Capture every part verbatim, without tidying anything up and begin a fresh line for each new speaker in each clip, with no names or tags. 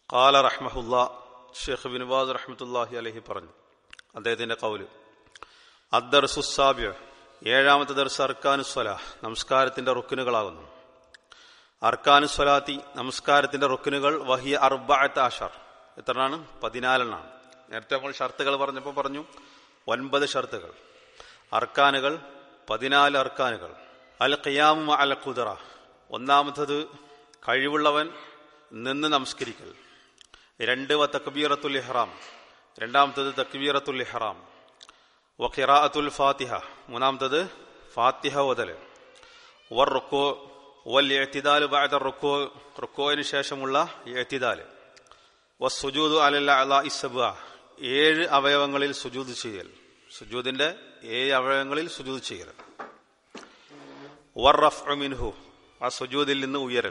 ഖാല റഹ്മഹുല്ലാ, Sheikh bin bass റഹ്മത്തുള്ളാഹി അലൈഹി പറഞ്ഞു, അദ്ദേഹത്തിന്റെ ഖൗല്, അദ്ദർസു സാബിഉ, ഏഴാമത്തെ ദർസ് അർക്കാനു സ്വലാഹ്, നമസ്കാരത്തിന്റെ റുക്നുകളാകുന്നു. അർക്കാനു സ്വലാത്തി, നമസ്കാരത്തിന്റെ റുക്നുകൾ, വഹിയ അർബഅത അശർ, എത്രയാണ്? പതിനാലെണ്ണാണ്. നേരത്തെ നമ്മൾ ഷർത്തുകൾ പറഞ്ഞപ്പോൾ പറഞ്ഞു ഒൻപത് ഷർത്തുകൾ. അർക്കാനുകൾ പതിനാല് അർക്കാനുകൾ. അൽ ഖിയാമു അൽ ഖുദ്റ, ഒന്നാമത്തത് കഴിവുള്ളവൻ നിന്ന് നമസ്കരിക്കൽ. രണ്ട് വ തക്ബീറത്തുൽ ഇഹ്റാം, രണ്ടാമത്തത് തക്ബീറത്തുൽ ഇഹ്റാം. വ ഖിറാഅത്തുൽ ഫാത്തിഹ, മൂന്നാമത്തത് ഫാത്തിഹ ഓതൽ. വർ റുക്കൂ വൽ ഇഅ്തിദാൽ ബഅദ റുക്കൂ, റുക്കൂവിന് ശേഷമുള്ള ഇഅ്തിദാൽ. വസ്സുജൂദു അലൽ അഅ്ളാഇ സബ്അ, ഏഴ് അവയവങ്ങളിൽ സുജൂദ് ചെയ്യൽ, സുജൂദിന്റെ ഏഴ് അവയവങ്ങളിൽ സുജൂദ് ചെയ്യൽ. വർ റഫ്ഉ മിൻഹു, ആ സുജൂദിൽ നിന്ന് ഉയരൽ.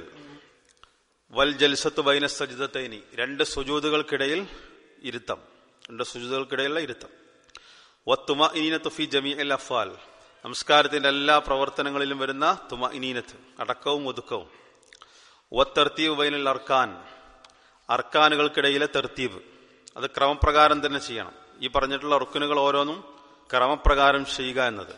വൽ ജൽസത്തു ബൈന സജ്ദതൈനി, രണ്ട് സുജൂദുകൾക്കിടയിൽ ഇരുത്തം, രണ്ട് സുജൂദുകൾക്കിടയിലുള്ള ഇരുത്തം. വത്തുമഇനീനത്തു ഫി ജമീഇൽ അഫ്ആൽ, നമസ്കാരത്തിന്റെ എല്ലാ പ്രവർത്തനങ്ങളിലും വരുന്ന തുമഇനീനത്ത്, അടക്കവും ഒതുക്കവും. വത്തർതീബ് ബൈനൽ അർക്കാൻ, അർക്കാനുകൾക്കിടയിലെ തർത്തീബ്, അത് ക്രമപ്രകാരം തന്നെ ചെയ്യണം. ഈ പറഞ്ഞിട്ടുള്ള റുക്നുകൾ ഓരോന്നും ക്രമപ്രകാരം ചെയ്യുക എന്നത്.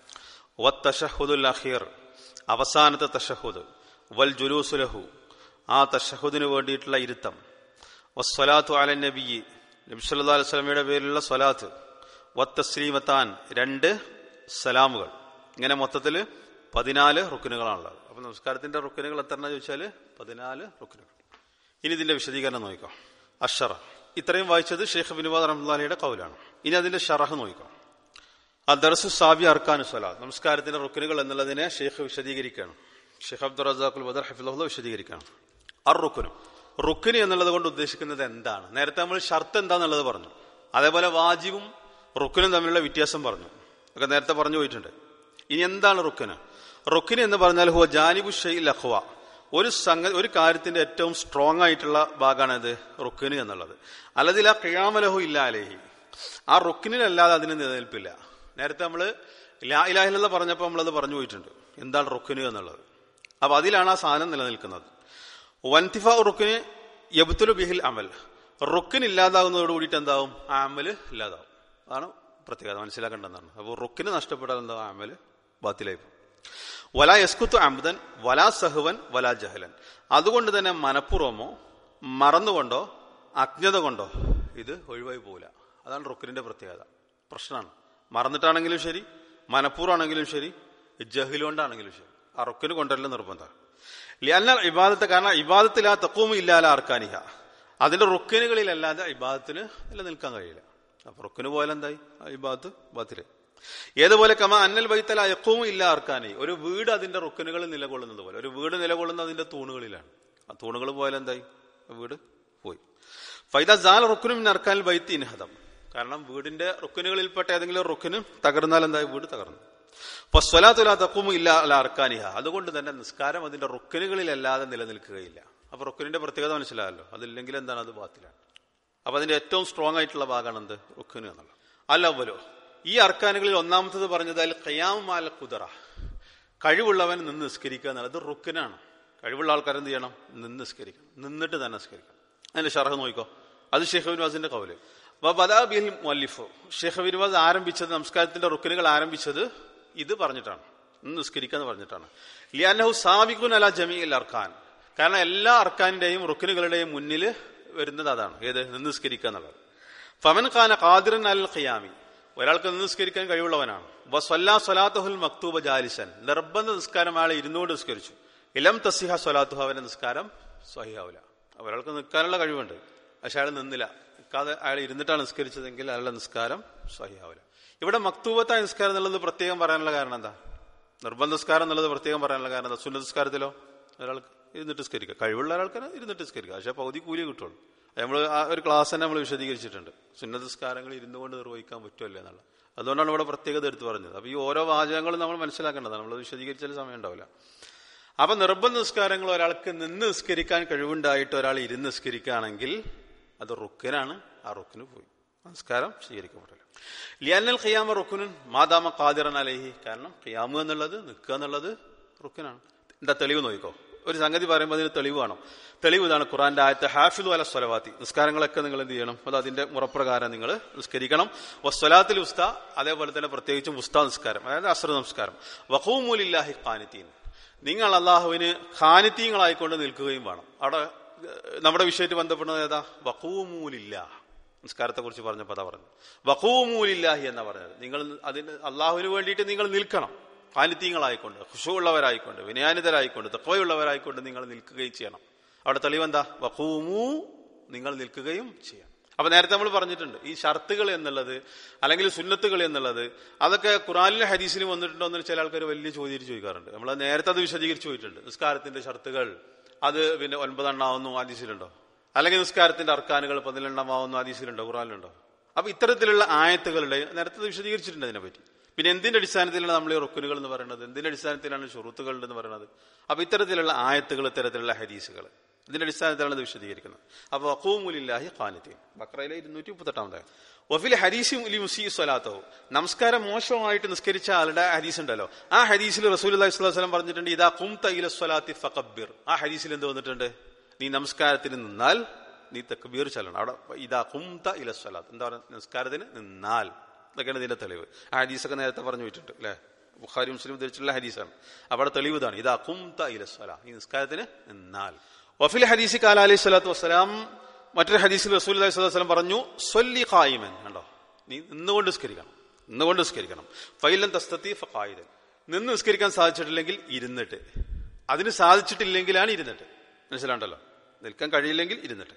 വത്തശഹുദുൽ അഖീർ, അവസാനത്തെ തശഹുദ്. വൽ ജുലൂസു ലഹു, ആ തശഹുദിന് വേണ്ടിയിട്ടുള്ള ഇരുത്തം. വസ്സലാത്തു അലൻ നബിയ്യി, നബി സല്ലല്ലാഹു അലൈഹി വസല്ലമയുടെ പേരിലുള്ള സ്വലാത്ത്. വത്തസ്ലീമത്താൻ, രണ്ട് സലാമുകൾ. ഇങ്ങനെ മൊത്തത്തില് പതിനാല് റുക്നുകളാണുള്ളത്. അപ്പൊ നമസ്കാരത്തിന്റെ റുക്നുകൾ എത്രയെന്ന് ചോദിച്ചാല് പതിനാല് റുക്നുകൾ. ഇനി ഇതിന്റെ വിശദീകരണം നോക്കാം. അഷറ, ഇത്രയും വായിച്ചത് ഷെയ്ഖ് ബിൻ ബാസ് റഹ്മത്തുള്ളാഹിയുടെ ഖൗലാണ്. ഇനി അതിന്റെ ഷറഹ് നോക്കാം. അദ്ദർസു സാബി അർക്കാനു സ്വലാത്ത്, നമസ്കാരത്തിന്റെ റുക്നുകൾ എന്നുള്ളതിനെ ഷെയ്ഖ് വിശദീകരിക്കുകയാണ്. ഷെയ്ഖ് അബ്ദുർ റസാഖുൽ ബദർ ഹഫിളഹുല്ലാഹ് വിശദീകരിക്കുകയാണ്. അർ റുക്നു, റുക്ന് എന്നുള്ളത് കൊണ്ട് ഉദ്ദേശിക്കുന്നത് എന്താണ്? നേരത്തെ നമ്മൾ ഷർത്ത് എന്താന്നുള്ളത് പറഞ്ഞു. അതേപോലെ വാജിബും റുക്നും തമ്മിലുള്ള വ്യത്യാസം പറഞ്ഞു, ഒക്കെ നേരത്തെ പറഞ്ഞു പോയിട്ടുണ്ട്. ഇനി എന്താണ് റുക്ന്? റുക്ന് എന്ന് പറഞ്ഞാൽ ഹുവ ജാനിബു ഷൈഇൽ അഖ്വ, ഒരു സംഗ ഒരു കാര്യത്തിന്റെ ഏറ്റവും സ്ട്രോങ് ആയിട്ടുള്ള ഭാഗമാണ് ഇത് റുക്ന് എന്നുള്ളത്. അല്ലതിൽ ആ ഖിയാമലഹു ഇല്ല അലൈഹി, ആ റുക്നിലല്ലാതെ അതിന് നിലനിൽപ്പില്ല. നേരത്തെ നമ്മള് ലാ ഇലാഹ ഇല്ലല്ലാഹ് പറഞ്ഞപ്പോൾ നമ്മളത് പറഞ്ഞു പോയിട്ടുണ്ട്, എന്താണ് റുക്ന് എന്നുള്ളത്. അപ്പൊ അതിലാണ് ആ സാധനം നിലനിൽക്കുന്നത്. വൻതിഫ റുക്ന് യബ്തുലു ബിഹിൽ അമൽ, റുക്ന് ഇല്ലാതാകുന്നതോട് കൂടിയിട്ട് എന്താവും? ആ അമല് ഇല്ലാതാവും. അതാണ് പ്രത്യേകത, മനസ്സിലാക്കേണ്ടതാണ്. അപ്പോൾ റുക്ന് നഷ്ടപ്പെടാൻ എന്താ? അമല് ബാത്തിലായി പോകും. വലാ യസ്കുത്തു അംദൻ വലാ സഹ്വൻ വലാ ജഹലൻ, അതുകൊണ്ട് തന്നെ മനഃപൂർവമോ മറന്നുകൊണ്ടോ അജ്ഞത കൊണ്ടോ ഇത് ഒഴിവായി പോകില്ല. അതാണ് റുക്നിന്റെ പ്രത്യേകത. പ്രശ്നമാണ്, മറന്നിട്ടാണെങ്കിലും ശരി, മനഃപൂർവ്വമാണെങ്കിലും ശരി, ജഹ്ലുകൊണ്ടാണെങ്കിലും ശരി, ആ റുക്ന് കൊണ്ടല്ല നിർബന്ധമാണ്. ലിഅന്ന ഇബാദത്ത്, കാരണം ഇബാദത്തിൽ ആ തഖൂമു ഇല്ലാ അലാ അർക്കാനിഹ, അതിന്റെ റുക്നുകളിലല്ലാതെ ഇബാദത്തിന് നിലനിൽക്കാൻ കഴിയില്ല. അപ്പൊ റുക്ന് പോലെ എന്തായി? ഇബാദത്ത് ബാത്തിലായി. ഏതുപോലെ കമാ അന്നൽ ബൈത്തല യഖൂമു ഇല്ലാ അർക്കാനി, ഒരു വീട് അതിന്റെ റുക്നുകളിൽ നിലകൊള്ളുന്നത് പോലെ, ഒരു വീട് നിലകൊള്ളുന്നത് അതിന്റെ തൂണുകളിലാണ്. ആ തൂണുകൾ പോലെ എന്തായി? വീട് പോയി. ഫൈദ സാല റുക്നു മിൻ അർക്കാനിൽ ബൈത്തി ഇൻഹദം, കാരണം വീടിന്റെ റുക്നുകളിൽപ്പെട്ട ഏതെങ്കിലും റുക്ന് തകർന്നാൽ എന്തായി? വീട് തകർന്നു. ഫസ്വലാത്തു ലാ തഖൂമു ഇല്ലാ അലാ അർക്കാനിഹ, അതുകൊണ്ട് തന്നെ നിസ്കാരം അതിന്റെ റുക്നുകളിലല്ലാതെ നിലനിൽക്കുകയില്ല. അപ്പൊ റുക്നിന്റെ പ്രത്യേകത മനസ്സിലായല്ലോ. അതില്ലെങ്കിൽ എന്താണ്? അത് ബാത്തിലാണ്. അപ്പൊ അതിന്റെ ഏറ്റവും സ്ട്രോങ് ആയിട്ടുള്ള ഭാഗമാണ് എന്ത്? റുക്ന് എന്നുള്ളത്. അല്ലവലോ, ഈ അർക്കാനുകളിൽ ഒന്നാമത്തത് പറഞ്ഞത് അൽ ഖിയാമു അൽ ഖുദ്റ, കഴിവുള്ളവൻ നിന്ന് നിസ്കരിക്കുക എന്നുള്ളത് റുക്നാണ്. കഴിവുള്ള ആൾക്കാർ എന്ത് ചെയ്യണം? നിന്ന് നിസ്കരിക്കണം, നിന്നിട്ട് തന്നെ നിസ്കരിക്കണം. അതിന്റെ ഷർഹ് നോക്കിക്കോ, അത് ഷെയ്ഖ് ബിൻ ബാസിന്റെ ഖൗല്. വബദഅ ബിൽ മുഅല്ലിഫ്, ഷെയ്ഖ് ബിൻ ബാസ് ആരംഭിച്ചത്, നമസ്കാരത്തിന്റെ റുക്നുകൾ ആരംഭിച്ചത് ഇത് പറഞ്ഞിട്ടാണ്, നിന്ന് നിസ്കരിക്കുക എന്ന് പറഞ്ഞിട്ടാണ്. ലിഅന്നഹു സാബിഖുൻ അലാ ജമീഇൽ അർക്കാൻ, കാരണം എല്ലാ അർക്കാനിന്റെയും റുക്നുകളുടെയും മുന്നിൽ വരുന്നത് അതാണ്. ഏത്? നിന്ന് നിസ്കരിക്കുക എന്നുള്ളത്. ഫമൻ ഖാന ഖാദിറൻ അൽ ഖിയാമി, ഒരാൾക്ക് നിന്ന് നിസ്കരിക്കാൻ കഴിവുള്ളവനാണ്. വസ്വല്ലാ സ്വലാത്തുഹുൽ മക്തൂബ ജാലിസൻ, നിർബന്ധ നിസ്കാരം അയാൾ ഇരുന്നുകൊണ്ട് നിസ്കരിച്ചു. ഇലം തസിഹ സ്വലാത്തുഹു, അവന്റെ നിസ്കാരം സ്വഹിഹാവില്ല. ഒരാൾക്ക് നിൽക്കാനുള്ള കഴിവുണ്ട്, പക്ഷെ അയാൾ നിന്നില്ല, നിൽക്കാതെ അയാൾ ഇരുന്നിട്ടാണ് നിസ്കരിച്ചതെങ്കിൽ അയാളുടെ നിസ്കാരം സ്വഹിഹാവില്ല. ഇവിടെ മക്തൂബത്തായ നിസ്കാരം എന്നുള്ളത് പ്രത്യേകം പറയാനുള്ള കാരണം എന്താ? നിർബന്ധ നിസ്കാരം എന്നുള്ളത് പ്രത്യേകം പറയാനുള്ള കാരണം എന്താ? സുന്നത്ത് നിസ്കാരത്തിലോ ഒരാൾക്ക് ഇരുന്നിട്ട് നിസ്കരിക്കുക, കഴിവുള്ള ഒരാൾക്ക് ഇരുന്നിട്ട് നിസ്കരിക്കുക, പക്ഷെ പകുതി കൂലി കിട്ടുള്ളൂ. നമ്മൾ ആ ഒരു ക്ലാസ് തന്നെ നമ്മൾ വിശദീകരിച്ചിട്ടുണ്ട്, സുന്നത്ത് നിസ്കാരങ്ങൾ ഇരുന്നു കൊണ്ട് നിർവഹിക്കാൻ പറ്റുമല്ലേ എന്നുള്ള. അതുകൊണ്ടാണ് ഇവിടെ പ്രത്യേകത എടുത്തു പറഞ്ഞത്. അപ്പൊ ഈ ഓരോ വാചകങ്ങളും നമ്മൾ മനസ്സിലാക്കേണ്ടതാണ്, നമ്മൾ വിശദീകരിച്ചാലും സമയം ഉണ്ടാവില്ല. അപ്പൊ നിർബന്ധ നിസ്കാരങ്ങൾ ഒരാൾക്ക് നിന്ന് നിസ്കരിക്കാൻ കഴിവുണ്ടായിട്ട് ഒരാൾ ഇരുന്ന് നിസ്കരിക്കുകയാണെങ്കിൽ അത് റുക്നാണ്, ആ റുക്ന് പോയി, നമസ്കാരം സ്വീകരിക്കപ്പെടില്ല. ലിഅന്നൽ ഖിയാമ റുക്നുൻ മാദാമ ഖാദിറൻ അലൈഹി, കാരണം ഖിയാമു എന്നുള്ളത്, നിൽക്കുക എന്നുള്ളത് റുക്നാണ്. എന്താ തെളിവ് നോക്കിക്കോ. ഒരു സംഗതി പറയുമ്പോൾ അതിന് തെളിവ് വേണം. തെളിവ് ഇതാണ് ഖുർആന്റെ ആയത്ത് ഹാഫിദു അല സ്വലവാത്തി, നിസ്കാരങ്ങളൊക്കെ നിങ്ങൾ എന്ത് ചെയ്യണം, അത് അതിന്റെ മുറപ്രകാരം നിങ്ങൾ നിസ്കരിക്കണം. വസ്വലാത്തിൽ ഉസ്ത, അതേപോലെ തന്നെ പ്രത്യേകിച്ചും ഉസ്താ നിസ്കാരം, അതായത് അസ്ർ നമസ്കാരം. വഖൂമു ലില്ലാഹി ഖാനിതീൻ, നിങ്ങൾ അള്ളാഹുവിന് ഖാനിതീങ്ങളായിക്കൊണ്ട് നിൽക്കുകയും വേണം. അവിടെ നമ്മുടെ വിഷയമായിട്ട് ബന്ധപ്പെടുന്നത് ഏതാ? വഖൂമു ലില്ലാഹ്, നിസ്കാരത്തെ കുറിച്ച് പറഞ്ഞപ്പോൾ അതാ പറഞ്ഞു. വഖൂമു ലില്ലാഹി എന്നാ പറഞ്ഞത്. നിങ്ങൾ അതിന് അള്ളാഹുവിന് വേണ്ടിയിട്ട് നിങ്ങൾ നിൽക്കണം, ഖാനിതീങ്ങളായിക്കൊണ്ട്, ഖുശൂഉള്ളവരായിക്കൊണ്ട്, വിനയാനിതരായിക്കൊണ്ട്, തഖ്വയുള്ളവരായിക്കൊണ്ട് നിങ്ങൾ നിൽക്കുകയും ചെയ്യണം. അവിടെ തെളിവെന്താ? വഖൂമു, നിങ്ങൾ നിൽക്കുകയും ചെയ്യണം. അപ്പൊ നേരത്തെ നമ്മൾ പറഞ്ഞിട്ടുണ്ട്, ഈ ഷർത്തുകൾ എന്നുള്ളത് അല്ലെങ്കിൽ സുന്നത്തുകൾ എന്നുള്ളത് അതൊക്കെ ഖുർആനിലും ഹദീസിലും വന്നിട്ടുണ്ടോ എന്ന് ചില ആൾക്കാർ വലിയ ചോദ്യം ചോദിക്കാറുണ്ട്. നമ്മൾ നേരത്തെ അത് വിശദീകരിച്ച് പോയിട്ടുണ്ട്. നിസ്കാരത്തിന്റെ ഷർത്തുകൾ അത് പിന്നെ ഒൻപതെണ്ണാവുന്നു ഹദീസിലുണ്ടോ? അല്ലെങ്കിൽ നിസ്കാരത്തിന്റെ അർക്കാനുകൾ പതിനെണ്ണമാവുന്നു ഹദീസിലുണ്ടോ? ഖുർആനിലുണ്ടോ? അപ്പൊ ഇത്തരത്തിലുള്ള ആയത്തുകളുടെ നേരത്തെ വിശദീകരിച്ചിട്ടുണ്ട് അതിനെപ്പറ്റി. പിന്നെ എന്തിന്റെ അടിസ്ഥാനത്തിലാണ് നമ്മൾ ഈ റുക്കുനുകൾ എന്ന് പറയുന്നത്, എന്തിന്റെ അടിസ്ഥാനത്തിലാണ് ഷുറൂത്തുകൾ എന്ന് പറയുന്നത്? അപ്പൊ ഇത്തരത്തിലുള്ള ആയത്തുകൾ, ഇത്തരത്തിലുള്ള ഹദീസുകൾ, ഇതിന്റെ അടിസ്ഥാനത്തിലാണ് ഇത് വിശദീകരിക്കുന്നത്. അപ്പൊ വഖൂമു ലില്ലാഹി ഖാനിതീൻ, ബഖറയിലെ ഇരുന്നൂറ്റി മുപ്പത്തെട്ടാമതായ. വഫിൽ ഹദീസി മുസീഇ സ്വലാത്തഹു, നമസ്കാരം മോശമായിട്ട് നിസ്കരിച്ച ആളുടെ ഹദീസ് ഉണ്ടല്ലോ, ആ ഹദീസിൽ റസൂലുള്ളാഹി സ്വല്ലല്ലാഹു അലൈഹി വസല്ലം പറഞ്ഞിട്ടുണ്ട്, ഇദാ ഖുംത ഇല സ്വലാത്തി ഫകബ്ബിർ. ആ ഹദീസിൽ എന്ത് വന്നിട്ടുണ്ട്? നീ നമസ്കാരത്തിന് നിന്നാൽ നീ തക്ബീർ ചൊല്ലണം. അവിടെ ഇദാ ഖുംത ഇല സ്വലാത്ത്, എന്താ പറയുക? നമസ്കാരത്തിന് നിന്നാൽ. ഇതൊക്കെയാണ് ഇതിന്റെ തെളിവ്. ആ ഹദീസൊക്കെ നേരത്തെ പറഞ്ഞു വെച്ചിട്ടുണ്ട് അല്ലെ, ബുഖാരി മുസ്ലിം ധരിച്ചിട്ടുള്ള ഹദീസാണ്. അവിടെ തെളിവ് ഇതാണ്, ഇദാ ഖുംത ഇല സ്വലാ, ഈ നിസ്കാരത്തിന് നിന്നാൽ. വഫിൽ ഹദീസി ഖാല അലൈഹി സ്വലാത്തു വസ്സലാം, മറ്റൊരു ഹദീസിൽ റസൂലുള്ളാഹി സ്വല്ലല്ലാഹു അലൈഹി വസല്ലം പറഞ്ഞു, സ്വല്ലി ഖായിമൻ, കണ്ടോ, നീ നിന്നുകൊണ്ട് നിസ്കരിക്കണം, നിന്നുകൊണ്ട് നിസ്കരിക്കണം. ഫൈലൻ തസ്തതി ഫഖായിദൻ, നിന്ന് നിസ്കരിക്കാൻ സാധിച്ചിട്ടില്ലെങ്കിൽ ഇരുന്നിട്ട്, അതിന് സാധിച്ചിട്ടില്ലെങ്കിലാണ് ഇരുന്നിട്ട്. മനസ്സിലാണ്ടല്ലോ, നിൽക്കാൻ കഴിയില്ലെങ്കിൽ ഇരുന്നിട്ട്.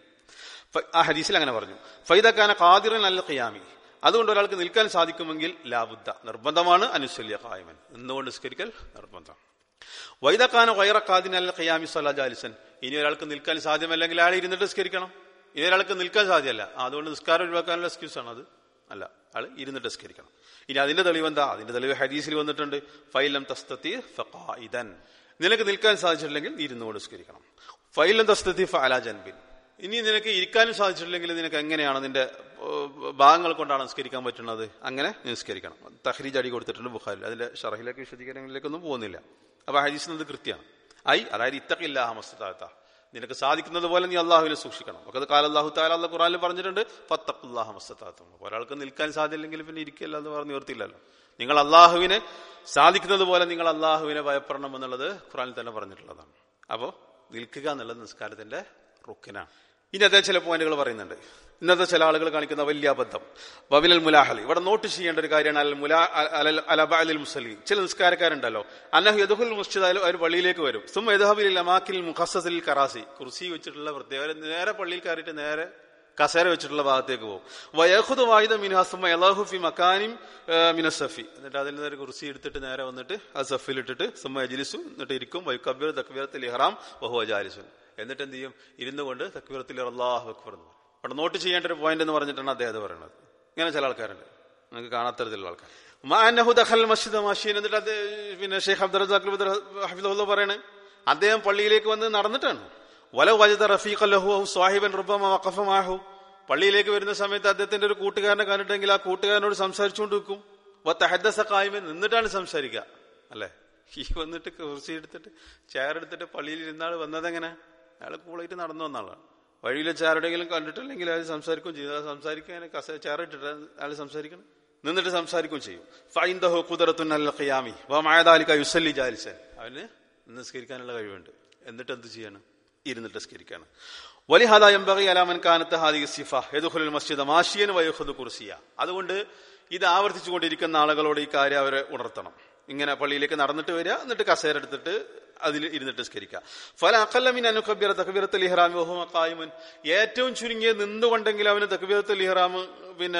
ആ ഹദീസിൽ അങ്ങനെ പറഞ്ഞു. ഫൈദ കാന ഖാദിറൻ അൽ ഖിയാമി, അതുകൊണ്ട് ഒരാൾക്ക് നിൽക്കാൻ സാധിക്കുമെങ്കിൽ ലാബുദ്ദ, നിർബന്ധമാണ്, അനുസല്യ ഖായിമൻ, നിന്നുകൊണ്ട് നിസ്കരിക്കൽ നിർബന്ധം. വൈദക്കാന ഗൈറ ഖാദിൻ അൽ ഖിയാമി സ്വലാ ജാലിസൻ, ഇനി ഒരാൾക്ക് നിൽക്കാൻ സാധ്യമല്ലെങ്കിൽ അയാൾ ഇരുന്നിട്ട് നിസ്കരിക്കണം. ഇനി ഒരാൾക്ക് നിൽക്കാൻ സാധ്യമല്ല, അതുകൊണ്ട് നിസ്കാരം ഒഴിവാക്കാനുള്ള എക്സ്ക്യൂസ് ആണ് അത്, അല്ല, അയാൾ ഇരുന്നിട്ട് നിസ്കരിക്കണം. ഇനി അതിന്റെ തെളിവ് എന്താ? അതിന്റെ തെളിവ് ഹദീസിൽ വന്നിട്ടുണ്ട്, ഫൈലം തസ്തതി ഫഖായിദൻ, നിനക്ക് നിൽക്കാൻ സാധിച്ചിട്ടില്ലെങ്കിൽ ഇരുന്നുകൊണ്ട് നിസ്കരിക്കണം. ഫൈലം തസ്തതി ഫഅലാ ജൻബിൻ, ഇനി നിനക്ക് ഇരിക്കാനും സാധിച്ചിട്ടില്ലെങ്കിൽ നിനക്ക് എങ്ങനെയാണ്, നിന്റെ ഭാഗങ്ങൾ കൊണ്ടാണ് നിസ്കരിക്കാൻ പറ്റുന്നത്, അങ്ങനെ നിസ്കരിക്കണം. തഹ്രീജ് അടി കൊടുത്തിട്ടുണ്ട് ബുഖാരിൽ, അതിന്റെ ഷറഹിലേക്ക് വിശദീകരണങ്ങളിലേക്കൊന്നും പോകുന്നില്ല. അപ്പൊ ഹദീസിന് അത് കൃത്യമാണ്. ഐ അതായത് ഇത്തഖില്ലാഹ മസ്തതാഅത, നിനക്ക് സാധിക്കുന്നത് പോലെ നീ അള്ളാഹുവിനെ സൂക്ഷിക്കണം. ഒക്കെ കാല അല്ലാഹു തആല അല്ലാഹു ഖുർആനിൽ പറഞ്ഞിട്ടുണ്ട്, ഫത്തഖുല്ലാഹ മസ്തതാഅത. ഒരാൾക്ക് നിൽക്കാൻ സാധ്യമില്ലെങ്കിൽ പിന്നെ ഇരിക്കില്ല എന്ന് പറഞ്ഞ് നിവർത്തിയില്ലല്ലോ. നിങ്ങൾ അള്ളാഹുവിനെ സാധിക്കുന്നത് പോലെ നിങ്ങൾ അള്ളാഹുവിനെ ഭയപ്പെടണം എന്നുള്ളത് ഖുർആനിൽ തന്നെ പറഞ്ഞിട്ടുള്ളതാണ്. അപ്പോ നിൽക്കുക എന്നുള്ളത് നിസ്കാരത്തിന്റെ റുക്കിനാണ്. ഇനി അദ്ദേഹം ചില പോയിന്റുകൾ പറയുന്നുണ്ട്. ഇന്നത്തെ ചില ആളുകൾ കാണിക്കുന്ന വലിയ അബദ്ധം, വബിലൽ മുലാഹലി, ഇവിടെ നോട്ട് ചെയ്യേണ്ട ഒരു കാര്യമാണ്. അൽ മുലാ അലൽ അലബഅലിൽ മുസല്ലി, ചില നിസ്കാരക്കാരുണ്ടല്ലോ, അന്നഹു യദ്ഖുൽ മുസ്ജിദ്, അവർ പള്ളിയിലേക്ക് വരും, സുമ്മ യദ്ഹബു ഇൽ അമാകിൽ മുഖസ്സസിൽ കറാസി, കുർസി വെച്ചിട്ടുള്ള പ്രത്യേക നേരെ പള്ളിയിൽ കയറിയിട്ട് നേരെ കസേര വെച്ചിട്ടുള്ള ഭാഗത്തേക്ക് പോകും. വയഖുദു വാഹിദ മിൻഹാ സുമ്മ യല്ലാഹു ഫി മകാനിൻ മിനസ്സഫി, എന്നിട്ട് അതിൽ നിന്ന് ഒരു കുർസി എടുത്തിട്ട് നേരെ വന്നിട്ട് ആ സഫിൽ ഇട്ടിട്ട് സുമ്മ യജ്ലിസു, എന്നിട്ട് ഇരിക്കും. വയുകബ്ബിറു തക്ബീറത്തുൽ ഇഹ്റാം വഹുവ ജാലിസുൻ, എന്നിട്ട് എന്ത് ചെയ്യും? ഇരുന്നു കൊണ്ട് തക്ബീറത്തുൽ അല്ലാഹു അക്ബർ എന്ന്. അവിടെ നോട്ട് ചെയ്യേണ്ട ഒരു പോയിന്റ് എന്ന് പറഞ്ഞിട്ടാണ് അദ്ദേഹം പറയുന്നത്. ഇങ്ങനെ ചില ആൾക്കാരുണ്ട്, നിങ്ങൾക്ക് കാണാത്തരത്തിലുള്ള ആൾക്കാർ. മാഅന്നഹു ദഖൽ മസ്ജിദ മാഷിയൻ, എന്നിട്ട് അത് പിന്നെ ഷെയ്ഖ് അബ്ദുർ റസാഖ് ഹഫിദഹുല്ലാഹ് പറയണേ, അദ്ദേഹം പള്ളിയിലേക്ക് വന്ന് നടന്നിട്ടാണ്. വലൗ വജദ റഫീഖൻ ലഹു ഔ സ്വാഹിബൻ റബ്ബമ വഖഫ മഅഹു, പള്ളിയിലേക്ക് വരുന്ന സമയത്ത് അദ്ദേഹത്തിന്റെ ഒരു കൂട്ടുകാരനെ കണ്ടിട്ടെങ്കിൽ ആ കൂട്ടുകാരനോട് സംസാരിച്ചുകൊണ്ട് നിൽക്കും. വതഹദ്ദസ ഖായിമൻ, നിന്നിട്ടാണ് സംസാരിക്കുക അല്ലെ. ഈ വന്നിട്ട് കുർസി എടുത്തിട്ട് ചെയർ എടുത്തിട്ട് പള്ളിയിൽ ഇരുന്നാൾ വന്നതെങ്ങനെ? അയാൾ കൂളായിട്ട് നടന്നു വന്ന ആളാണ്. വഴിയിൽ വെച്ച് ആരുടെയെങ്കിലും കണ്ടിട്ടില്ലെങ്കിൽ അയാൾ സംസാരിക്കുകയും ചെയ്യും. അത് സംസാരിക്കാൻ കസ ചെയർ ഇട്ടിട്ട് അയാൾ സംസാരിക്കണം, നിന്നിട്ട് സംസാരിക്കുകയും ചെയ്യും. ഫൈൻദഹു ഖുദ്റത്തുൻ അൽ ഖിയാമി വമഅ ദാലിക യുസല്ലി ജാലിസൻ, അവന് നിസ്കരിക്കാനുള്ള കഴിവുണ്ട്, എന്നിട്ട് എന്ത് ചെയ്യാണ്? ഇരുന്നിട്ട് നിസ്കരിക്കാണ്. വലിഹാദാ യംബഗി അലാ മൻ കാനത ഹാദിഹി സിഫ യദ്ഖുലുൽ മസ്ജിദ മാഷിയൻ വയഖുദു കുർസിയ, അതുകൊണ്ട് ഇത് ആവർത്തിച്ചുകൊണ്ടിരിക്കുന്ന ആളുകളോട് ഈ കാര്യം അവരെ ഉണർത്തണം. ഇങ്ങനെ പള്ളിയിലേക്ക് നടന്നിട്ട് വരിക, എന്നിട്ട് കസേര എടുത്തിട്ട് അതിൽ ഇരുന്നിട്ട് നിസ്കരിക്കുക. ഫല അഖല്ല മിൻ അൻ യുകബ്ബിറ തക്ബീറത്തുൽ ഇഹ്റാം വഹുവ ഖായിമുൻ, ഏറ്റവും ചുരുങ്ങിയ നിന്നുകൊണ്ടെങ്കിൽ അവന് തക്ബീറത്തുൽ ഇഹ്റാം പിന്നെ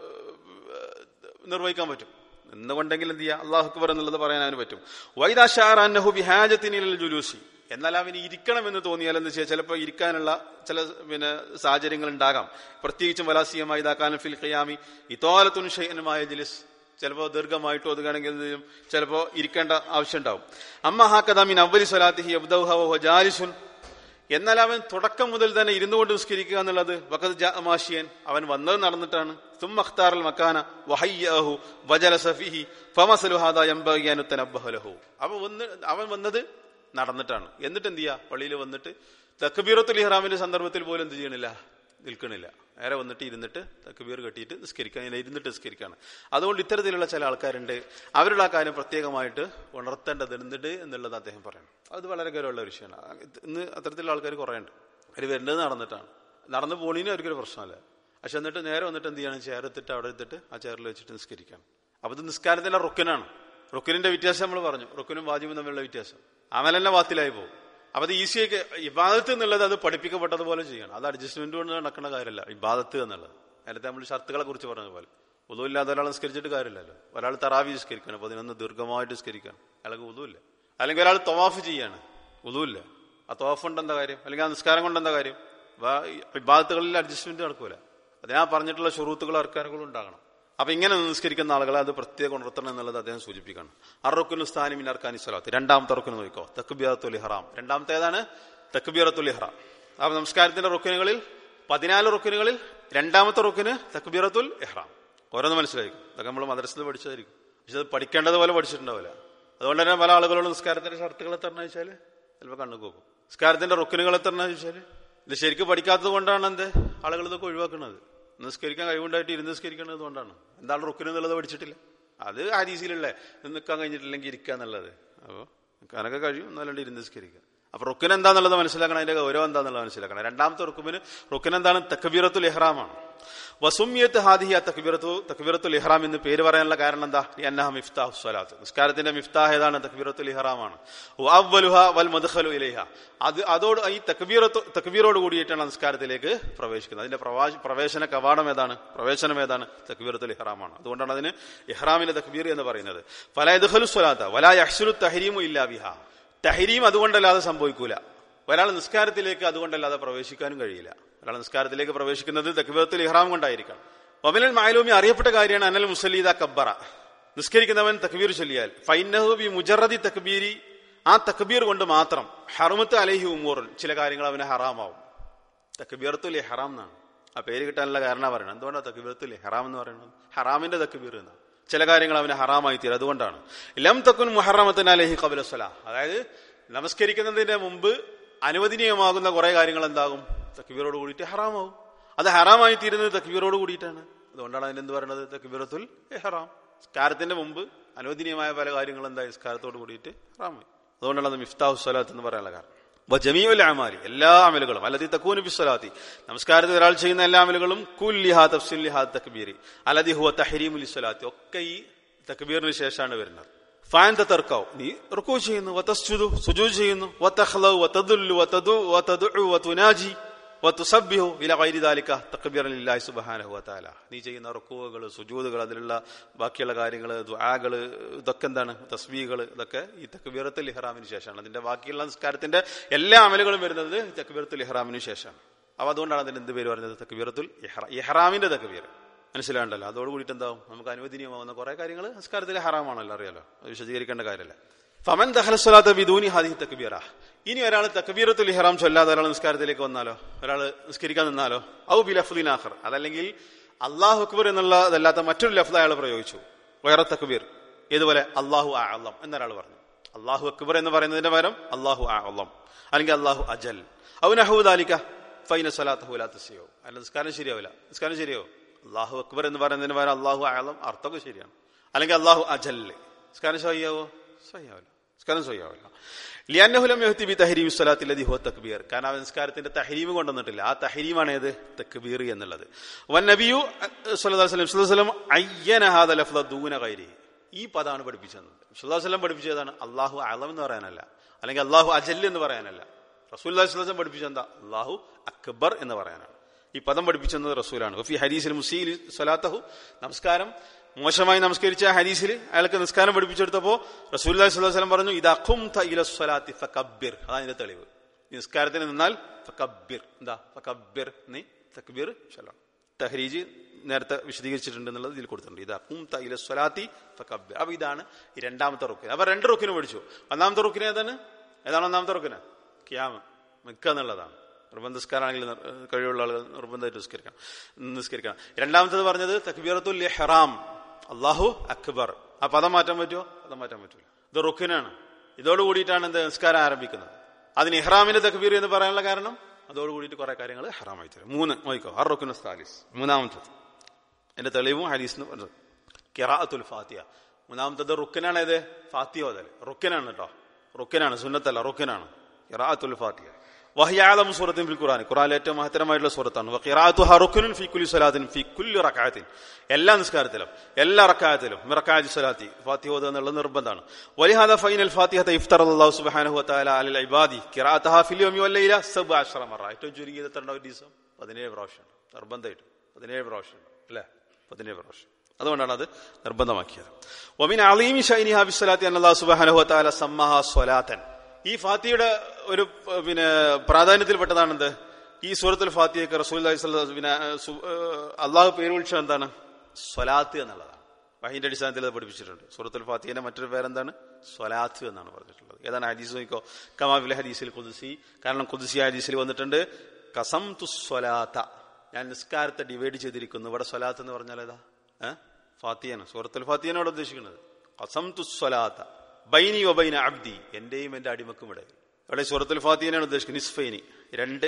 നിർവഹിക്കാൻ പറ്റും. നിന്നുകൊണ്ടെങ്കിൽ എന്ത് ചെയ്യുക? അല്ലാഹു അക്ബർ എന്നുള്ളത് പറയാൻ അവന് പറ്റും. വൈദാ ശഅറ അന്നഹു ബിഹാജത്തിൻ ഇലൽ ജുലൂസി, എന്നാൽ അവന് ഇരിക്കണമെന്ന് തോന്നിയാൽ എന്ത് ചെയ്യുക? ചിലപ്പോൾ ഇരിക്കാനുള്ള ചില പിന്നെ സാഹചര്യങ്ങൾ ഉണ്ടാകാം. പ്രത്യേകിച്ചും വലാസിയമായി ഇതാക്കാൻ ഫിൽ ഖിയാമി ഇത്വാലത്തുൻ ഷൈഅനുമായ ജിലിസ്, ചിലപ്പോ ദീർഘമായിട്ടോ ഒതുകയാണെങ്കിൽ ചിലപ്പോ ഇരിക്കേണ്ട ആവശ്യം ഉണ്ടാവും. അമ്മ ഹാക്കദാ മിൻ അവ്വലി സ്വലാത്തിഹി യബ്ദഉഹ വഹുവ ജാലിസുൻ, എന്നാൽ അവൻ തുടക്കം മുതൽ തന്നെ ഇരുന്നുകൊണ്ട് നിസ്കരിക്കുക എന്നുള്ളത് വഖദ് ജാഅ മാഷിയൻ, അവൻ വന്നത് നടന്നിട്ടാണ്. സുമ്മ ഇഖ്താറൽ മകാന വഹയ്യഅഹു വജലസ ഫീഹി ഫമസലു ഹാദാ യംബഗി അൻ തനബ്ബഹ ലഹു, അവൻ വന്ന് അവൻ വന്നത് നടന്നിട്ടാണ്. എന്നിട്ട് എന്ത് ചെയ്യുക, പള്ളിയിൽ വന്നിട്ട് തക്ബീറത്തുൽ ഇഹ്റാമിന്റെ സന്ദർഭത്തിൽ പോലും എന്ത് ചെയ്യണില്ല, നിൽക്കണില്ല. നേരെ വന്നിട്ട് ഇരുന്നിട്ട് തക്ബീർ കെട്ടിയിട്ട് നിസ്കരിക്കാൻ, ഇരുന്നിട്ട് നിസ്കരിക്കാണ്. അതുകൊണ്ട് ഇത്തരത്തിലുള്ള ചില ആൾക്കാരുണ്ട്, അവരുടെ ആ കാര്യം പ്രത്യേകമായിട്ട് ഉണർത്തേണ്ടതുണ്ട് എന്നുള്ളത് അദ്ദേഹം പറയണം. അത് വളരെ ഗൗരവമുള്ള ഒരു വിഷയമാണ്. ഇന്ന് അത്തരത്തിലുള്ള ആൾക്കാർ കുറേ ഉണ്ട്. അവർ വരേണ്ടത് നടന്നിട്ടാണ്, നടന്നു പോണീന് അവർക്കൊരു പ്രശ്നമല്ല. പക്ഷെ എന്നിട്ട് നേരെ വന്നിട്ട് എന്ത് ചെയ്യണം, ചെയർ എത്തിട്ട് അവിടെ എടുത്തിട്ട് ആ ചെയറിൽ വെച്ചിട്ട് നിസ്കരിക്കണം. അപ്പൊ ഇത് നിസ്കാരത്തിന്റെ റുക്കനാണ്. റുക്കനിന്റെ വ്യത്യാസം നമ്മൾ പറഞ്ഞു, റുക്കനും വാജിബും തമ്മിലുള്ള വ്യത്യാസം. അമൽ തന്നെ ബാത്തിലായി പോകും. അപ്പൊ അത് ഈസിയൊക്കെ ഇബാദത്ത് എന്നുള്ളത് അത് പഠിപ്പിക്കപ്പെട്ടതുപോലെ ചെയ്യണം. അത് അഡ്ജസ്റ്റ്മെന്റ് കൊണ്ട് നടക്കുന്ന കാര്യമല്ല ഇബാദത്ത് എന്നുള്ളത്. നേരത്തെ നമ്മൾ ഷർത്തുകളെ കുറിച്ച് പറഞ്ഞതുപോലെ ഉദുവില്ലാതെ ഒരാൾ നിസ്കരിച്ചിട്ട് കാര്യമില്ലല്ലോ. ഒരാൾ തറാവി നിസ്കരിക്കണം, പതിനൊന്ന് ദീർഘമായിട്ട് നിസ്കരിക്കണം, അയാൾക്ക് ഉദുവില്ല. അല്ലെങ്കിൽ ഒരാൾ തവാഫ് ചെയ്യാണ്, ഉദുവില്ല. ആ തവാഫ് കൊണ്ട് എന്താ കാര്യം, അല്ലെങ്കിൽ ആ നിസ്കാരം കൊണ്ട് എന്താ കാര്യം? ഇബാദത്തുകളിൽ അഡ്ജസ്റ്റ്മെന്റ് നടക്കൂല. അതിനാ പറഞ്ഞിട്ടുള്ള ഷുറൂത്തുകളും അർക്കാനുകളും ഉണ്ടാകണം. അപ്പൊ ഇങ്ങനെ നിസ്കരിക്കുന്ന ആളുകളെ അത് പ്രത്യേകം ഉണർത്തണം എന്നുള്ളത് അദ്ദേഹം സൂചിപ്പിക്കണം. അറുക്കുനു സ്ഥാനി മിൻ അർക്കാനി സ്വലാത്ത്. രണ്ടാമത്തെ റുക്കുന് നോക്കിക്കോ, തക്ബീറത്തുൽ ഇഹ്റാം. രണ്ടാമത്തെ ഏതാണ്? തക്ബീറത്തുൽ ഇഹ്റാം. അപ്പൊ നമസ്കാരത്തിന്റെ റുക്കുനുകളിൽ പതിനാല് റുക്കുനുകളിൽ രണ്ടാമത്തെ റുക്കിന് തക്ബീറത്തുൽ ഇഹ്റാം. ഓരോന്ന് മനസ്സിലായിരിക്കും. ഇതൊക്കെ നമ്മൾ മദ്രസയിൽ പഠിച്ചതായിരിക്കും, പക്ഷെ അത് പഠിക്കേണ്ടതുപോലെ പഠിച്ചിട്ടുണ്ടാവില്ല. അതുകൊണ്ട് തന്നെ പല ആളുകളോട് നിസ്കാരത്തിന്റെ ഷർത്തുകൾ എത്തണം വെച്ചാൽ ചിലപ്പോൾ കണ്ണു പോകും. നിസ്കാരത്തിന്റെ റുക്കുനുകൾ എത്തണം വെച്ചാൽ ഇത് ശരിക്കും പഠിക്കാത്തത് കൊണ്ടാണ് എന്ത് ആളുകൾ ഇതൊക്കെ ഒഴിവാക്കുന്നത്. നിസ്കരിക്കാൻ കഴിവുണ്ടായിട്ട് ഇരുന്ന് നിസ്കരിക്കുന്നത് കൊണ്ടാണ്. എന്താണ് റുക്കിന് എന്നുള്ളത് പഠിച്ചിട്ടില്ല. അത് ആ രീതിയിലുള്ള നിൽക്കാൻ കഴിഞ്ഞിട്ടില്ലെങ്കിൽ ഇരിക്കുക എന്നുള്ളത്. അപ്പോൾ നിൽക്കാനൊക്കെ കഴിയും, എന്നല്ലാണ്ട് ഇരുന്ന് നിസ്കരിക്കുക. അപ്പൊ റുക്കിൻ എന്താന്നുള്ളത് മനസ്സിലാക്കണം, അതിന്റെ ഗൗരവം എന്താന്നുള്ളത് മനസ്സിലാക്കണം. രണ്ടാമത്തെ റുക്കുമിന് റുക്കിൻ എന്താണ്? തക്ബീറത്തുൽ ഇഹ്റാമാണ്. വസുമിയത്ത് ഹാദിഹിയ തക്ബീറത്തു തക്ബീറത്തുൽ ഇഹ്റാം എന്ന് പേര് പറയാനുള്ള കാരണം എന്താ? അന്നഹ മിഫ്താഹു സ്വലാത്ത്. നിസ്കാരത്തിന്റെ മിഫ്താഹ് ഏതാണ്? തക്ബീറത്തുൽ ഇഹ്റാമാണ്. അവ്വലുഹ വൽ മദ്ഖലു ഇലൈഹ. അത് അതോട് ഈ തക്ബീറത്ത് തക്ബീറോട് കൂടിയിട്ടാണ് നിസ്കാരത്തിലേക്ക് പ്രവേശിക്കുന്നത്. അതിന്റെ പ്രവേശന കവാടം ഏതാണ്? പ്രവേശനം ഏതാണ്? തക്ബീറത്തുൽ ഇഹ്റാമാണ്. അതുകൊണ്ടാണ് അതിന് ഇഹ്റാമിന്റെ തക്ബീർ എന്ന് പറയുന്നത്. ഫലാ യദ്ഖലു സ്വലാത്ത വലാ യഹ്സുലു തഹ്രീമു ഇല്ലാ ബിഹാ. തഹ്രീം അതുകൊണ്ടല്ലാതെ സംഭവിക്കൂല. ഒരാൾ നിസ്കാരത്തിലേക്ക് അതുകൊണ്ടല്ലാതെ പ്രവേശിക്കാനും കഴിയില്ല. ഒരാൾ നിസ്കാരത്തിലേക്ക് പ്രവേശിക്കുന്നത് തക്ബീറത്തുൽ ഇഹ്റാം കൊണ്ടായിരിക്കണം. വമിനൽ മഅലൂമി, അറിയപ്പെട്ട കാര്യമാണ്, അനൽ മുസല്ലീദ കബ്ബറ, നിസ്കരിക്കുന്നവൻ തക്ബീർ ചൊല്ലിയാൽ ഫൈന്നഹു ബി മുജറദി തക്ബീരി, ആ തക്ബീർ കൊണ്ട് മാത്രം ഹറമത്ത് അലൈഹി ഉമൂറുൻ, ചില കാര്യങ്ങൾ അവന് ഹറാമാവും. തക്ബീറത്തുൽ ഇഹ്റാം എന്നാണ് ആ പേര് കിട്ടാനുള്ള കാരണം പറയുന്നത്. എന്തുകൊണ്ടാണ് തക്ബീറത്തുൽ ഇഹ്റാം എന്ന് പറയുന്നത്? ഹറാമിന്റെ തക്ബീർ എന്നാണ്. ചില കാര്യങ്ങൾ അവന് ഹറാമായി തീരും. അതുകൊണ്ടാണ് ലം തകുൻ മുഹറമത്തൻ അലൈഹി ഖബ്ല സ്വലാ, അതായത് നമസ്കരിക്കുന്നതിന്റെ മുമ്പ് അനുവദനീയമാകുന്ന കുറെ കാര്യങ്ങൾ എന്താകും? തക്ബീറോട് കൂടിയിട്ട് ഹറാമാവും. അത് ഹറാമായി തീരുന്നത് തക്ബീറോട് കൂടിയിട്ടാണ്. അതുകൊണ്ടാണ് അതിനെന്ത് പറയുന്നത്? തക്ബീറത്തുൽ ഇഹ്റാം. സ്കാരത്തിന്റെ മുമ്പ് അനുവദനീയമായ പല കാര്യങ്ങളും എന്തായി? സ്കാരത്തോട് കൂടിയിട്ട് ഹറാമായി. അതുകൊണ്ടാണ് അത് മിഫ്താഹു സ്വലാത്ത് എന്ന് പറയാനുള്ള കാരണം. വജമീഉൽ അമാലി, എല്ലാ അമലുകളും അല്ലദീ തകൂനു ബിസ്സലാത്തി, നമസ്കാരത്തിൽ ഒരാൾ ചെയ്യുന്ന എല്ലാ അമലുകളും കുല്ലിഹാ തഫ്സീലിഹാ തക്ബീരി അല്ലദീ ഹുവ തഹ്രീമു ലിസ്സലാത്തി, ഒക്കെ ഈ തക്ബീറിന് ശേഷമാണ് വരുന്നത്. ഫഅൻത തർകൗ, നീ റുകൂ ചെയ്യുന്നു, വതസ്ജുദു, സുജൂദ് ചെയ്യുന്നു, വതഖ്ലഉ വതദുല്ലു വതദു വതദഉ വതുനാജി വതുസബ്ബിഹു ഇലാ ഗൈരി ദാലിക തക്ബീറൻ ലില്ലാഹി സുബ്ഹാനഹു വതആല. നീ ചെയ്യുന്ന റുകൂകൾ, സുജൂദുകൾ, അതിലുള്ള ബാക്കിയുള്ള കാര്യങ്ങൾ, ദുആകൾ, ഇതൊക്കെ എന്താണ്? തസ്ബീഹുകൾ, ഇതൊക്കെ ഈ തക്ബീറത്തുൽ ഇഹ്റാമിന് ശേഷമാണ്. അതിന്റെ ബാക്കിയുള്ള നിസ്കാരത്തിന്റെ എല്ലാ അമലുകളും വരുന്നത് തക്ബീറത്തുൽ ഇഹ്റാമിന് ശേഷമാണ്. അപ്പൊ അതുകൊണ്ടാണ് അതിന് എന്ത് പേര് പറഞ്ഞത്? തക്ബീറത്തുൽ ഇഹ്റാം, ഇഹ്റാമിന്റെ തക്ബീർ. മനസ്സിലാണ്ടല്ലോ. അതോട് കൂടിയിട്ട് എന്താവും? നമുക്ക് അനുവദനീയമാവുന്ന കുറെ കാര്യങ്ങൾ നിസ്കാരത്തിലെ ഹറാമാണല്ലോ, അറിയാലോ, അത് വിശദീകരിക്കേണ്ട കാര്യമല്ല. ഫമൻ ദഖല സ്വലാത്ത ബിദൂനി ഹാദിഹി തക്ബീറ, ഇനി ഒരാൾ തക്ബീറത്തുൽ ഇഹ്റാം ചൊല്ലാതെ ഒരാൾ നിസ്കാരത്തിലേക്ക് വന്നാലോ, ഒരാൾ നിസ്കരിക്കാൻ നിന്നാലോ, ഔ ബി ലഫ്ദിൻ ആഖർ, അതല്ലെങ്കിൽ അല്ലാഹു അക്ബർ എന്നുള്ളതല്ലാത്ത മറ്റൊരു ലഫ്ദ് അയാൾ പ്രയോഗിച്ചു, വൈറ തക്ബീർ, ഏതുപോലെ അല്ലാഹു അഅ്ലം എന്നൊരാൾ പറഞ്ഞു. അല്ലാഹു അക്ബർ എന്ന് പറയുന്നതിന്റെ പകരം അല്ലാഹു അഅ്ലം, അല്ലെങ്കിൽ അല്ലാഹു അജൽ, ഔ നഹു ദാലിക ഫൈന സ്വലാത്തഹു ലാ തസ്യു, അല്ല നിസ്കാരം ശരിയാവില്ല. നിസ്കാരം ശരിയാവും. അല്ലാഹു അക്ബർ എന്ന് പറയുന്നതിന് പകരം അല്ലാഹു അഅ്ലം, അർത്ഥമൊക്കെ ശരിയാണ്. അല്ലെങ്കിൽ അല്ലാഹു അജൽ, നിസ്കാരം സഹിയാവോ? സഹിയാവില്ല, നിസ്കാരം സഹിയാവില്ല. ലിഅന്നഹു ലം യഅതി ബി തഹ്രീമി സ്വലാത്തി അല്ലദീ ഹുവ തക്ബീർ, കാരണം അവൻ നിസ്കാരത്തിന്റെ തഹ്രീം കൊണ്ടുവന്നിട്ടില്ല. ആ തഹ്രീമാണ് ഏത്? തക്ബീർ എന്നുള്ളത്. വൻ നബിയു സ്വല്ലല്ലാഹു അലൈഹി വസല്ലം അയ്യന ഹാദ ലഫ്ള ദൂന ഗൈരി, ഈ പദമാണ് പഠിപ്പിച്ചത്. സ്വല്ലല്ലാഹു അലൈഹി വസല്ലം പഠിപ്പിച്ചതാണ് അല്ലാഹു അഅ്ലം എന്ന് പറയാനല്ല, അല്ലെങ്കിൽ അല്ലാഹു അജൽ എന്ന് പറയാനല്ല. റസൂലുള്ളാഹി സ്വല്ലല്ലാഹു അലൈഹി വസല്ലം പഠിപ്പിച്ചെന്താ? അല്ലാഹു അക്ബർ എന്ന് പറയാനാണ്. ഈ പദം പഠിപ്പിച്ചെന്നത് റസൂലാണ്. ഫി ഹദീസിൽ മുസീൽ സ്വലാത്തഹു, നമസ്കാരം മോശമായി നമസ്കരിച്ച ഹദീസിൽ അയാൾക്ക് നിസ്കാരം പഠിപ്പിച്ചെടുത്തപ്പോ റസൂലുള്ളാഹി സ്വല്ലല്ലാഹു അലൈഹി വസല്ലം പറഞ്ഞു, ഇദാ ഖുംത ഇല സ്വലാത്തി ഫകബ്ബിർ, അതാണ് ഇതിന്റെ തെളിവ്. നിസ്കാരത്തിന് നിന്നാൽ ഫകബ്ബിർ, എന്താ ഫകബ്ബിർ, നീ തക്ബീർ ചൊല്ലണം. തഹ്രീജ് നേരത്തെ വിശദീകരിച്ചിട്ടുണ്ട് എന്നുള്ളത് ഇതിൽ കൊടുത്തിട്ടുണ്ട്. ഇദാ ഖുംത ഇല സ്വലാത്തി ഫകബ്ബിർ. അപ്പൊ ഇതാണ് ഈ രണ്ടാമത്തെ റുക്കിന്. അപ്പൊ രണ്ട് റുക്കിന് പഠിച്ചു. ഒന്നാമത്തെ റുക്കിന് ഏതാണ്? ഏതാണ് ഒന്നാമത്തെ റുക്കിന്? ഖിയാം, നിൽക്കുക എന്നുള്ളതാണ്. നിർബന്ധസ്കാരാണെങ്കിൽ കഴിവുള്ള ആളുകൾ നിർബന്ധമായിട്ട് നിസ്കരിക്കണം നിസ്കരിക്കണം രണ്ടാമത്തത് പറഞ്ഞത് തക്ബീറത്തുൽ ഇഹ്റാം, അല്ലാഹു അക്ബർ. ആ പദം മാറ്റാൻ പറ്റുമോ? പദം മാറ്റാൻ പറ്റൂല. ഇത് റുക്കിനാണ്. ഇതോടുകൂടിയിട്ടാണ് എന്ത് നിസ്കാരം ആരംഭിക്കുന്നത്. അതിന് ഇഹ്റാമിന്റെ തക്ബീർ എന്ന് പറയാനുള്ള കാരണം അതോടുകൂടിയിട്ട് കുറെ കാര്യങ്ങൾ ഹറാമായി തരും. മൂന്ന് നോക്കോ അറുക്കുന സ്ഥാലിസ് മൂന്നാമത്തത് എന്റെ തെളിവും ഹദീസ് ഖിറാഅത്തുൽ ഫാത്തിഹ. മൂന്നാമത്തത് റുക്കനാണ്. ഏത്? ഫാത്തിഹ ഓതൽ റുക്കനാണ് കേട്ടോ, റുക്കനാണ്, സുന്നത്തല്ല, റുക്കനാണ് ഖിറാഅത്തുൽ ഫാത്തിഹ. വഹിയ അഅ്ലമു സൂറത്തിൻ ഫിൽ ഖുർആൻ, ഖുർആനിലെ ഏറ്റവും മഹത്തരമായിട്ടുള്ള സൂറത്താണ്. വഖിറാഅത്തുഹാ റുക്നുൻ ഫീ കുല്ലി സ്വലാത്തിൻ ഫീ കുല്ലി റക്അത്തിൻ, എല്ലാ നിസ്കാരത്തിലും എല്ലാ റക്അത്തിലും മിറക്കാഅത്തി സ്വലാത്തി ഫാത്തിഹ ഓതുക എന്നുള്ളത് നിർബന്ധമാണ്. വലിഹാദാ ഫൈനൽ ഫാത്തിഹത ഇഫ്തറല്ലാഹു സുബ്ഹാനഹു വതആല അലൽ ഇബാദി ഖിറാഅത്തുഹാ ഫിൽ യൗമി വൽ ലൈല സബ്അ അശ്റ മറ. ഏറ്റവും ചുരുങ്ങിയത് എത്ര ഒരു ദിവസം? പതിനേഴ് പ്രാവശ്യം നിർബന്ധമായിട്ട്, പതിനേഴ് പ്രാവശ്യം അല്ലേ, പതിനേഴ് പ്രാവശ്യം. അതുകൊണ്ടാണ് അത് നിർബന്ധമാക്കിയത്. വമിൻ അളീമി ശൈനിഹാ ബിസ്സലാത്തി അന്നല്ലാഹു സുബ്ഹാനഹു വതആല സമ്മഹാ സ്വലാത്തൻ. ഈ ഫാത്തിഹയുടെ ഒരു പിന്നെ പ്രാധാന്യത്തിൽപ്പെട്ടതാണെന്ത്? ഈ സൂറത്തുൽ ഫാത്തിഹയ്ക്ക് റസൂലുള്ളാഹി സ്വല്ലല്ലാഹു അലൈഹി വസല്ലം അള്ളാഹു പേര് വിളിച്ചത് എന്താണ്? സ്വലാത്ത് എന്നുള്ളതാണ്. വഹീന്റെ അടിസ്ഥാനത്തിൽ അത് പഠിപ്പിച്ചിട്ടുണ്ട്. സൂറത്തുൽ ഫാത്തിഹയുടെ മറ്റൊരു പേരെന്താണ്? സ്വലാത്ത് എന്നാണ് പറഞ്ഞിട്ടുള്ളത്. ഏതാണ് ഹദീസ് നോക്കിക്കോ, കമാ ഫിൽ ഹദീസിൽ ഖുദ്സി. കാരണം ഖുദ്സി ഹദീസിൽ വന്നിട്ടുണ്ട് ഖസംതു സ്വലാത്ത, ഞാൻ നിസ്കാരത്തെ ഡിവൈഡ് ചെയ്തിരിക്കുന്നു. ഇവിടെ സ്വലാത്ത് എന്ന് പറഞ്ഞാൽ ഏതാ? ഏഹ് ഫാത്തിഹയാണ്, സൂറത്തുൽ ഫാത്തിഹയാണ് ഉദ്ദേശിക്കുന്നത്. ഖസംതു സ്വലാത്ത ബൈനി വബൈന അബ്ദി, എന്റെയും എന്റെ അടിമക്കും ഇടയിൽ. ഇവിടെ സൂറത്തുൽ ഫാത്തിഹയാണ് ഉദ്ദേശിക്കുന്നത്. നിസ്ഫൈനി, രണ്ട്,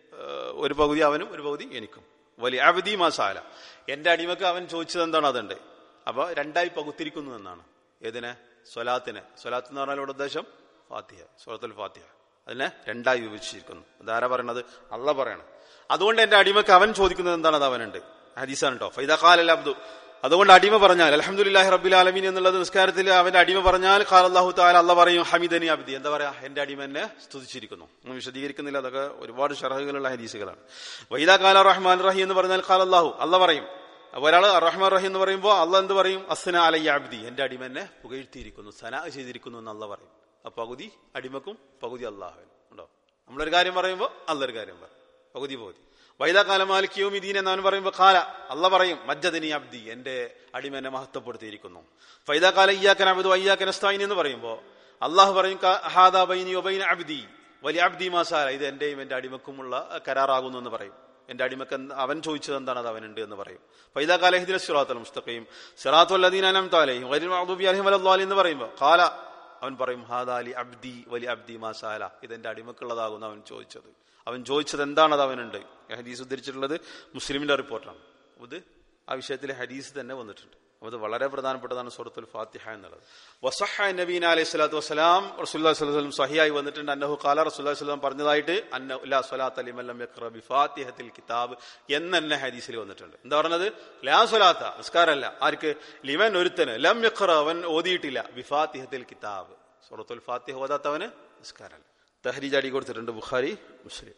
ഒരു പകുതി അവനും ഒരു പകുതി എനിക്കും. വലിയ അബ്ദി മാസാല, എന്റെ അടിമക്ക് അവൻ ചോദിച്ചത് എന്താണ് അതുണ്ട്. അപ്പൊ രണ്ടായി പകുത്തിരിക്കുന്നു എന്നാണ്. ഏതിനെ? സ്വലാത്തിനെ. സ്വലാത്ത് എന്ന് പറഞ്ഞാൽ ഇവിടെ ഉദ്ദേശം ഫാത്തിഹ, സൂറത്തുൽ ഫാത്തിഹ. അതിനെ രണ്ടായി വിഭജിച്ചിരിക്കുന്നു. അതാരാ പറയണത്? അള്ളാഹ് പറയണം. അതുകൊണ്ട് എന്റെ അടിമക്ക് അവൻ ചോദിക്കുന്നത് എന്താണ് അത് അവനുണ്ട്. ഹദീസാണ് കേട്ടോ. ഫൈദാ ഖാലൽ അബ്ദു, അതുകൊണ്ട് അടിമ പറഞ്ഞാൽ അൽഹംദുലില്ലാഹി റബ്ബിൽ ആലമീൻ എന്നുള്ളത് നിസ്കാരത്തിൽ അവന്റെ അടിമ പറഞ്ഞാൽ ഖാല അല്ലാഹു തആല, അല്ലാഹ് പറയും ഹമിദനി അബ്ദി, എന്താ പറയാ? എന്റെ അടിമ എന്നെ സ്തുതിച്ചിരിക്കുന്നു. ഒന്നും വിശദീകരിക്കുന്നില്ല, അതൊക്കെ ഒരുപാട് ശറഹുകളുള്ള ഹദീസുകളാണ്. വൈദാ ഖാല റഹ്മാൻ റഹീം എന്ന് പറഞ്ഞാൽ ഖാല അല്ലാഹു, അല്ലാഹ് പറയും. അപ്പൊ ഒരാൾ റഹ്മാൻ റഹീം എന്ന് പറയുമ്പോൾ അള്ളാഹ് എന്ത് പറയും? അസ്ന അലയ്യ അബ്ദി, എന്റെ അടിമ എന്നെ പുകഴ്ത്തിയിരിക്കുന്നു, സനാ ചെയ്തിരിക്കുന്നു എന്ന് അള്ളാഹ് പറയും. അപ്പൊ പകുതി അടിമക്കും പകുതി അള്ളാഹുവിനും ഉണ്ടോ? നമ്മളൊരു കാര്യം പറയുമ്പോൾ അള്ളൊരു കാര്യം പറയും, പകുതി പകുതി. വൈദാ കാല മാലിക് യൗമിദ്ദീൻ എന്നാണ് പറയുമ്പോൾ കാല അള്ളാഹ് പറയും മജ്ജദനി അബ്ദി, എന്റെ അടിമ എന്നെ മഹത്വപ്പെടുത്തിയിരിക്കുന്നു. ഫൈദാ കാല ഇയ്യാക നഅ്ബുദു വഇയ്യാക നസ്തഈൻ എന്ന് പറയുമ്പോൾ അള്ളാഹു പറയും ഹാദാ ബൈനി വബൈന അബ്ദി വലിയ അബ്ദി മാസാല, ഇത് എന്റെയും എന്റെ അടിമക്കുമുള്ള കരാറാകുന്നു എന്ന് പറയും. എന്റെ അടിമക്ക് അവൻ ചോദിച്ചത് എന്താണ് അത് അവനുണ്ട് എന്ന് പറയും. ഫൈദാ കാല ഇഹ്ദിന സിറാത്തൽ മുസ്തഖീം സിറാത്തുൽ ലദീന അൻഅംത അലൈഹിം ഗൈറിൽ മഗ്ദൂബി അലൈഹിം വലദ്ദാലിൻ എന്ന് പറയുമ്പോൾ കാല അവൻ പറയും ഹാദാ ലി അബ്ദി വലിയ അബ്ദി മാസാല, ഇത് എന്റെ അടിമക്കുള്ളതാകുന്നു അവൻ ചോദിച്ചത്. അവൻ ചോദിച്ചത് എന്താണത് അവനുണ്ട്. ഹദീസ് ഉദ്ധരിച്ചിട്ടുള്ളത് മുസ്ലിമിന്റെ റിപ്പോർട്ടാണ്. ഇത് ആ വിഷയത്തിലെ ഹദീസ് തന്നെ വന്നിട്ടുണ്ട്. അത് വളരെ പ്രധാനപ്പെട്ടതാണ് സൂറത്തുൽ ഫാത്തിഹ എന്നുള്ളത്. വസഹ നബീന അലൈഹി സ്വലാത്തു വസ്സലാം റസൂലുള്ളാഹി സ്വല്ലല്ലാഹു അലൈഹി വസല്ലം സഹിയായി വന്നിട്ടുണ്ട് അന്നഹു ഖാല, റസൂലുള്ളാഹി സ്വല്ലല്ലാഹു അലൈഹി വസല്ലം പറഞ്ഞതായിട്ട് അന്ന ലാ സ്വലാത്ത ലിമൻ ലം യഖ്റ ബിഫാത്തിഹത്തിൽ കിതാബ് എന്നെ ഹദീസിൽ വന്നിട്ടുണ്ട്. എന്താ പറഞ്ഞത്? ലാ സ്വലാത്ത, നിസ്കാരമല്ല, ആർക്ക്? ലിമൻ, ഒരുത്തന്, ലം യഖ്റ, അവൻ ഓതിയിട്ടില്ല, ബിഫാത്തിഹത്തിൽ കിതാബ്, സൂറത്തുൽ ഫാത്തിഹ ഓതാത്തവന് നിസ്കാരമല്ല. തഹ്രീജ് അടി കൊടുത്തിട്ടുണ്ട് ബുഖാരി മുസ്ലിം.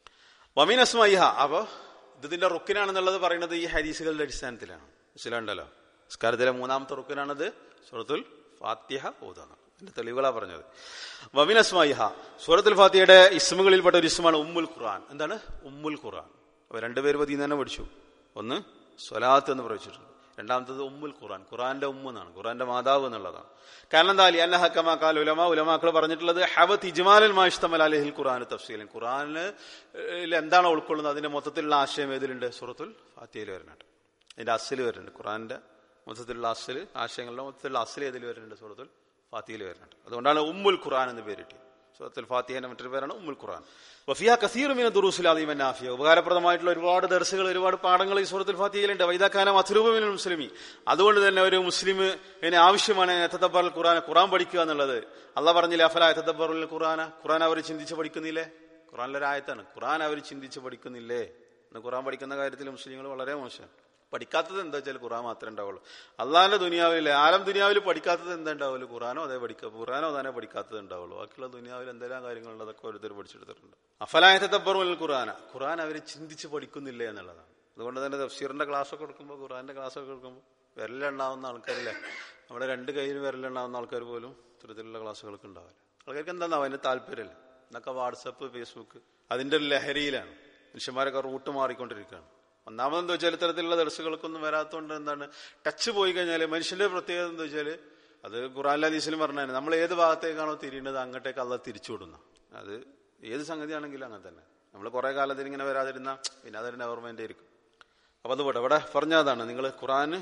വമിൻ അസ്മാഇഹ, അപ്പൊ ഇതിന്റെ റുക്കിനാണെന്നുള്ളത് പറയുന്നത് ഈ ഹദീസുകളുടെ അടിസ്ഥാനത്തിലാണ്. മനസ്സിലുണ്ടല്ലോ, നിസ്കാരത്തിലെ മൂന്നാമത്തെ റുക്കിനാണത് സൂറത്തുൽ ഫാത്തിഹ ഓതാന്ന്. എന്റെ തെളിവുകളാ പറഞ്ഞത്. വമിൻ അസ്മാഇഹ, സൂറത്തുൽ ഫാത്തിഹയുടെ ഇസ്മുകളിൽപ്പെട്ട ഒരു ഇസ്മാണ് ഉമ്മുൽ ഖുർആൻ. എന്താണ് ഉമ്മുൽ ഖുർആൻ? അപ്പൊ രണ്ടുപേര് പതി തന്നെ പഠിച്ചു. ഒന്ന് സ്വലാത്ത് എന്ന് പ്രവചിച്ചിട്ടുണ്ട്, രണ്ടാമത്തത് ഉമ്മുൽ ഖുർആൻ, ഖുർആന്റെ ഉമ്മ എന്നാണ്, ഖുർആന്റെ മാതാവ് എന്നുള്ളതാണ്. കാരണം എന്താ? അന്നഹ കമാ ഖാല ഉലമാ, ഉലമാക്കൾ പറഞ്ഞിട്ടുള്ളത് ഹവത് ഇജ്മാലൽ മാ ഇശ്തമല അലൈഹിൽ ഖുർആൻ തഫ്സീലൻ, ഖുർആനിൽ എന്താണ് ഉൾക്കൊള്ളുന്നത് അതിന്റെ മൊത്തത്തിലുള്ള ആശയം ഏതിലുണ്ട്? സൂറത്തുൽ ഫാത്തിഹയിൽ വരുന്നുണ്ട്. അതിന്റെ അസ്ല് വരുന്നുണ്ട്. ഖുർആന്റെ മൊത്തത്തിലുള്ള അസ്ല്, ആശയങ്ങളുടെ മൊത്തത്തിലുള്ള അസ്ല് ഏതിൽ വരുന്നുണ്ട്? സൂറത്തുൽ ഫാത്തിഹയിൽ വരുന്നുണ്ട്. അതുകൊണ്ടാണ് ഉമ്മുൽ ഖുർആൻ എന്ന് പേരിട്ടി. സൂറത്തുൽ ഫാത്തിഹയുടെ മറ്റൊരു പേരാണ് ഉമ്മുൽ ഖുർആൻ. വഫിഹ കസീറു മിന ദുറൂസിൽ അദീമ നാഫിയ, ഉപകാരപ്രദമായിട്ടുള്ള ഒരുപാട് ദർസുകൾ, ഒരുപാട് പാഠങ്ങൾ ഈ സൂറത്തുൽ ഫാത്തിഹയിലുണ്ട്. വൈദാകാന മത്ലൂബു മിനൽ മുസ്ലിമി, അതുകൊണ്ട് തന്നെ ഒരു മുസ്ലിമിന് ആവശ്യമാണ് യതദബ്ബറുൽ ഖുർആൻ, ഖുർആൻ പഠിക്കുക എന്നുള്ളത്. അള്ളാഹ് പറഞ്ഞില്ലേ അഫലാ യതദബ്ബറുൽ ഖുർആന, ഖുർആൻ അവർ ചിന്തിച്ച് പഠിക്കുന്നില്ലേ? ഖുർആനിലൊരു ആയത്താണ്, ഖുർആൻ അവർ ചിന്തിച്ച് പഠിക്കുന്നില്ലേ എന്ന്. ഖുർആൻ പഠിക്കുന്ന കാര്യത്തിൽ മുസ്ലിങ്ങൾ വളരെ മോശം. പഠിക്കാത്തത് എന്താ വെച്ചാൽ ഖുർആൻ മാത്രമേ ഉണ്ടാവുള്ളൂ. അള്ളാഹിന്റെ ദുനിയാവിലെ ആലം ദുനിയാവിൽ പഠിക്കാത്തത് എന്താ ഉണ്ടാവുള്ളൂ? ഖുർആനോ അതേ പഠിക്കുക, ഖുർആനോ അതാനെ പഠിക്കാത്തത് ഉണ്ടാവുള്ളൂ. ബാക്കിയുള്ള ദുനിയാവിൽ എന്തെല്ലാം കാര്യങ്ങളുണ്ട് അതൊക്കെ ഓരോരുത്തർ പഠിച്ചെടുത്തിട്ടുണ്ട്. അഫലായ തദബ്ബറുൽ ഖുർആന, ഖുർആൻ അവരെ ചിന്തിച്ച് പഠിക്കുന്നില്ലേ എന്നുള്ളതാണ്. അതുകൊണ്ട് തന്നെ തഫ്സീറിന്റെ ക്ലാസ്സൊക്കെ കൊടുക്കുമ്പോൾ, ഖുർആന്റെ ക്ലാസ്സൊക്കെ കൊടുക്കുമ്പോൾ വിരലുണ്ടാവുന്ന ആൾക്കാരില്ലേ, നമ്മുടെ രണ്ട് കയ്യിൽ വിരലുണ്ടാവുന്ന ആൾക്കാർ പോലും ഇത്തരത്തിലുള്ള ക്ലാസ്സുകൾക്ക് ഉണ്ടാവില്ല. ആൾക്കാർക്ക് എന്താണോ അതിന്റെ താല്പര്യമില്ല. എന്നൊക്കെ വാട്സപ്പ്, ഫേസ്ബുക്ക് അതിന്റെ ഒരു ലഹരിയിലാണ്. മനുഷ്യന്മാരൊക്കെ റൂട്ട് മാറിക്കൊണ്ടിരിക്കുകയാണ്. ഒന്നാമതെന്താ വെച്ചാൽ ഇത്തരത്തിലുള്ള ദർസുകൾക്കൊന്നും വരാത്തതുകൊണ്ട് എന്താണ്, ടച്ച് പോയി കഴിഞ്ഞാൽ മനുഷ്യന്റെ പ്രത്യേകത എന്താ വെച്ചാൽ, അത് ഖുർആനിലും ഹദീസിലും പറഞ്ഞാൽ നമ്മൾ ഏത് ഭാഗത്തേക്കാണോ തിരിയുന്നത് അങ്ങോട്ടേക്ക് അള്ളാഹ് തിരിച്ചുവിടുന്ന. അത് ഏത് സംഗതിയാണെങ്കിലും അങ്ങനെ തന്നെ. നമ്മൾ കുറെ കാലത്തിന് ഇങ്ങനെ വരാതിരുന്ന പിന്നെ അതൊരു നെവർമെന്റ് ആയിരിക്കും. അപ്പൊ അത് പോട്ടെ, ഇവിടെ പറഞ്ഞതാണ് നിങ്ങൾ ഖുർആന്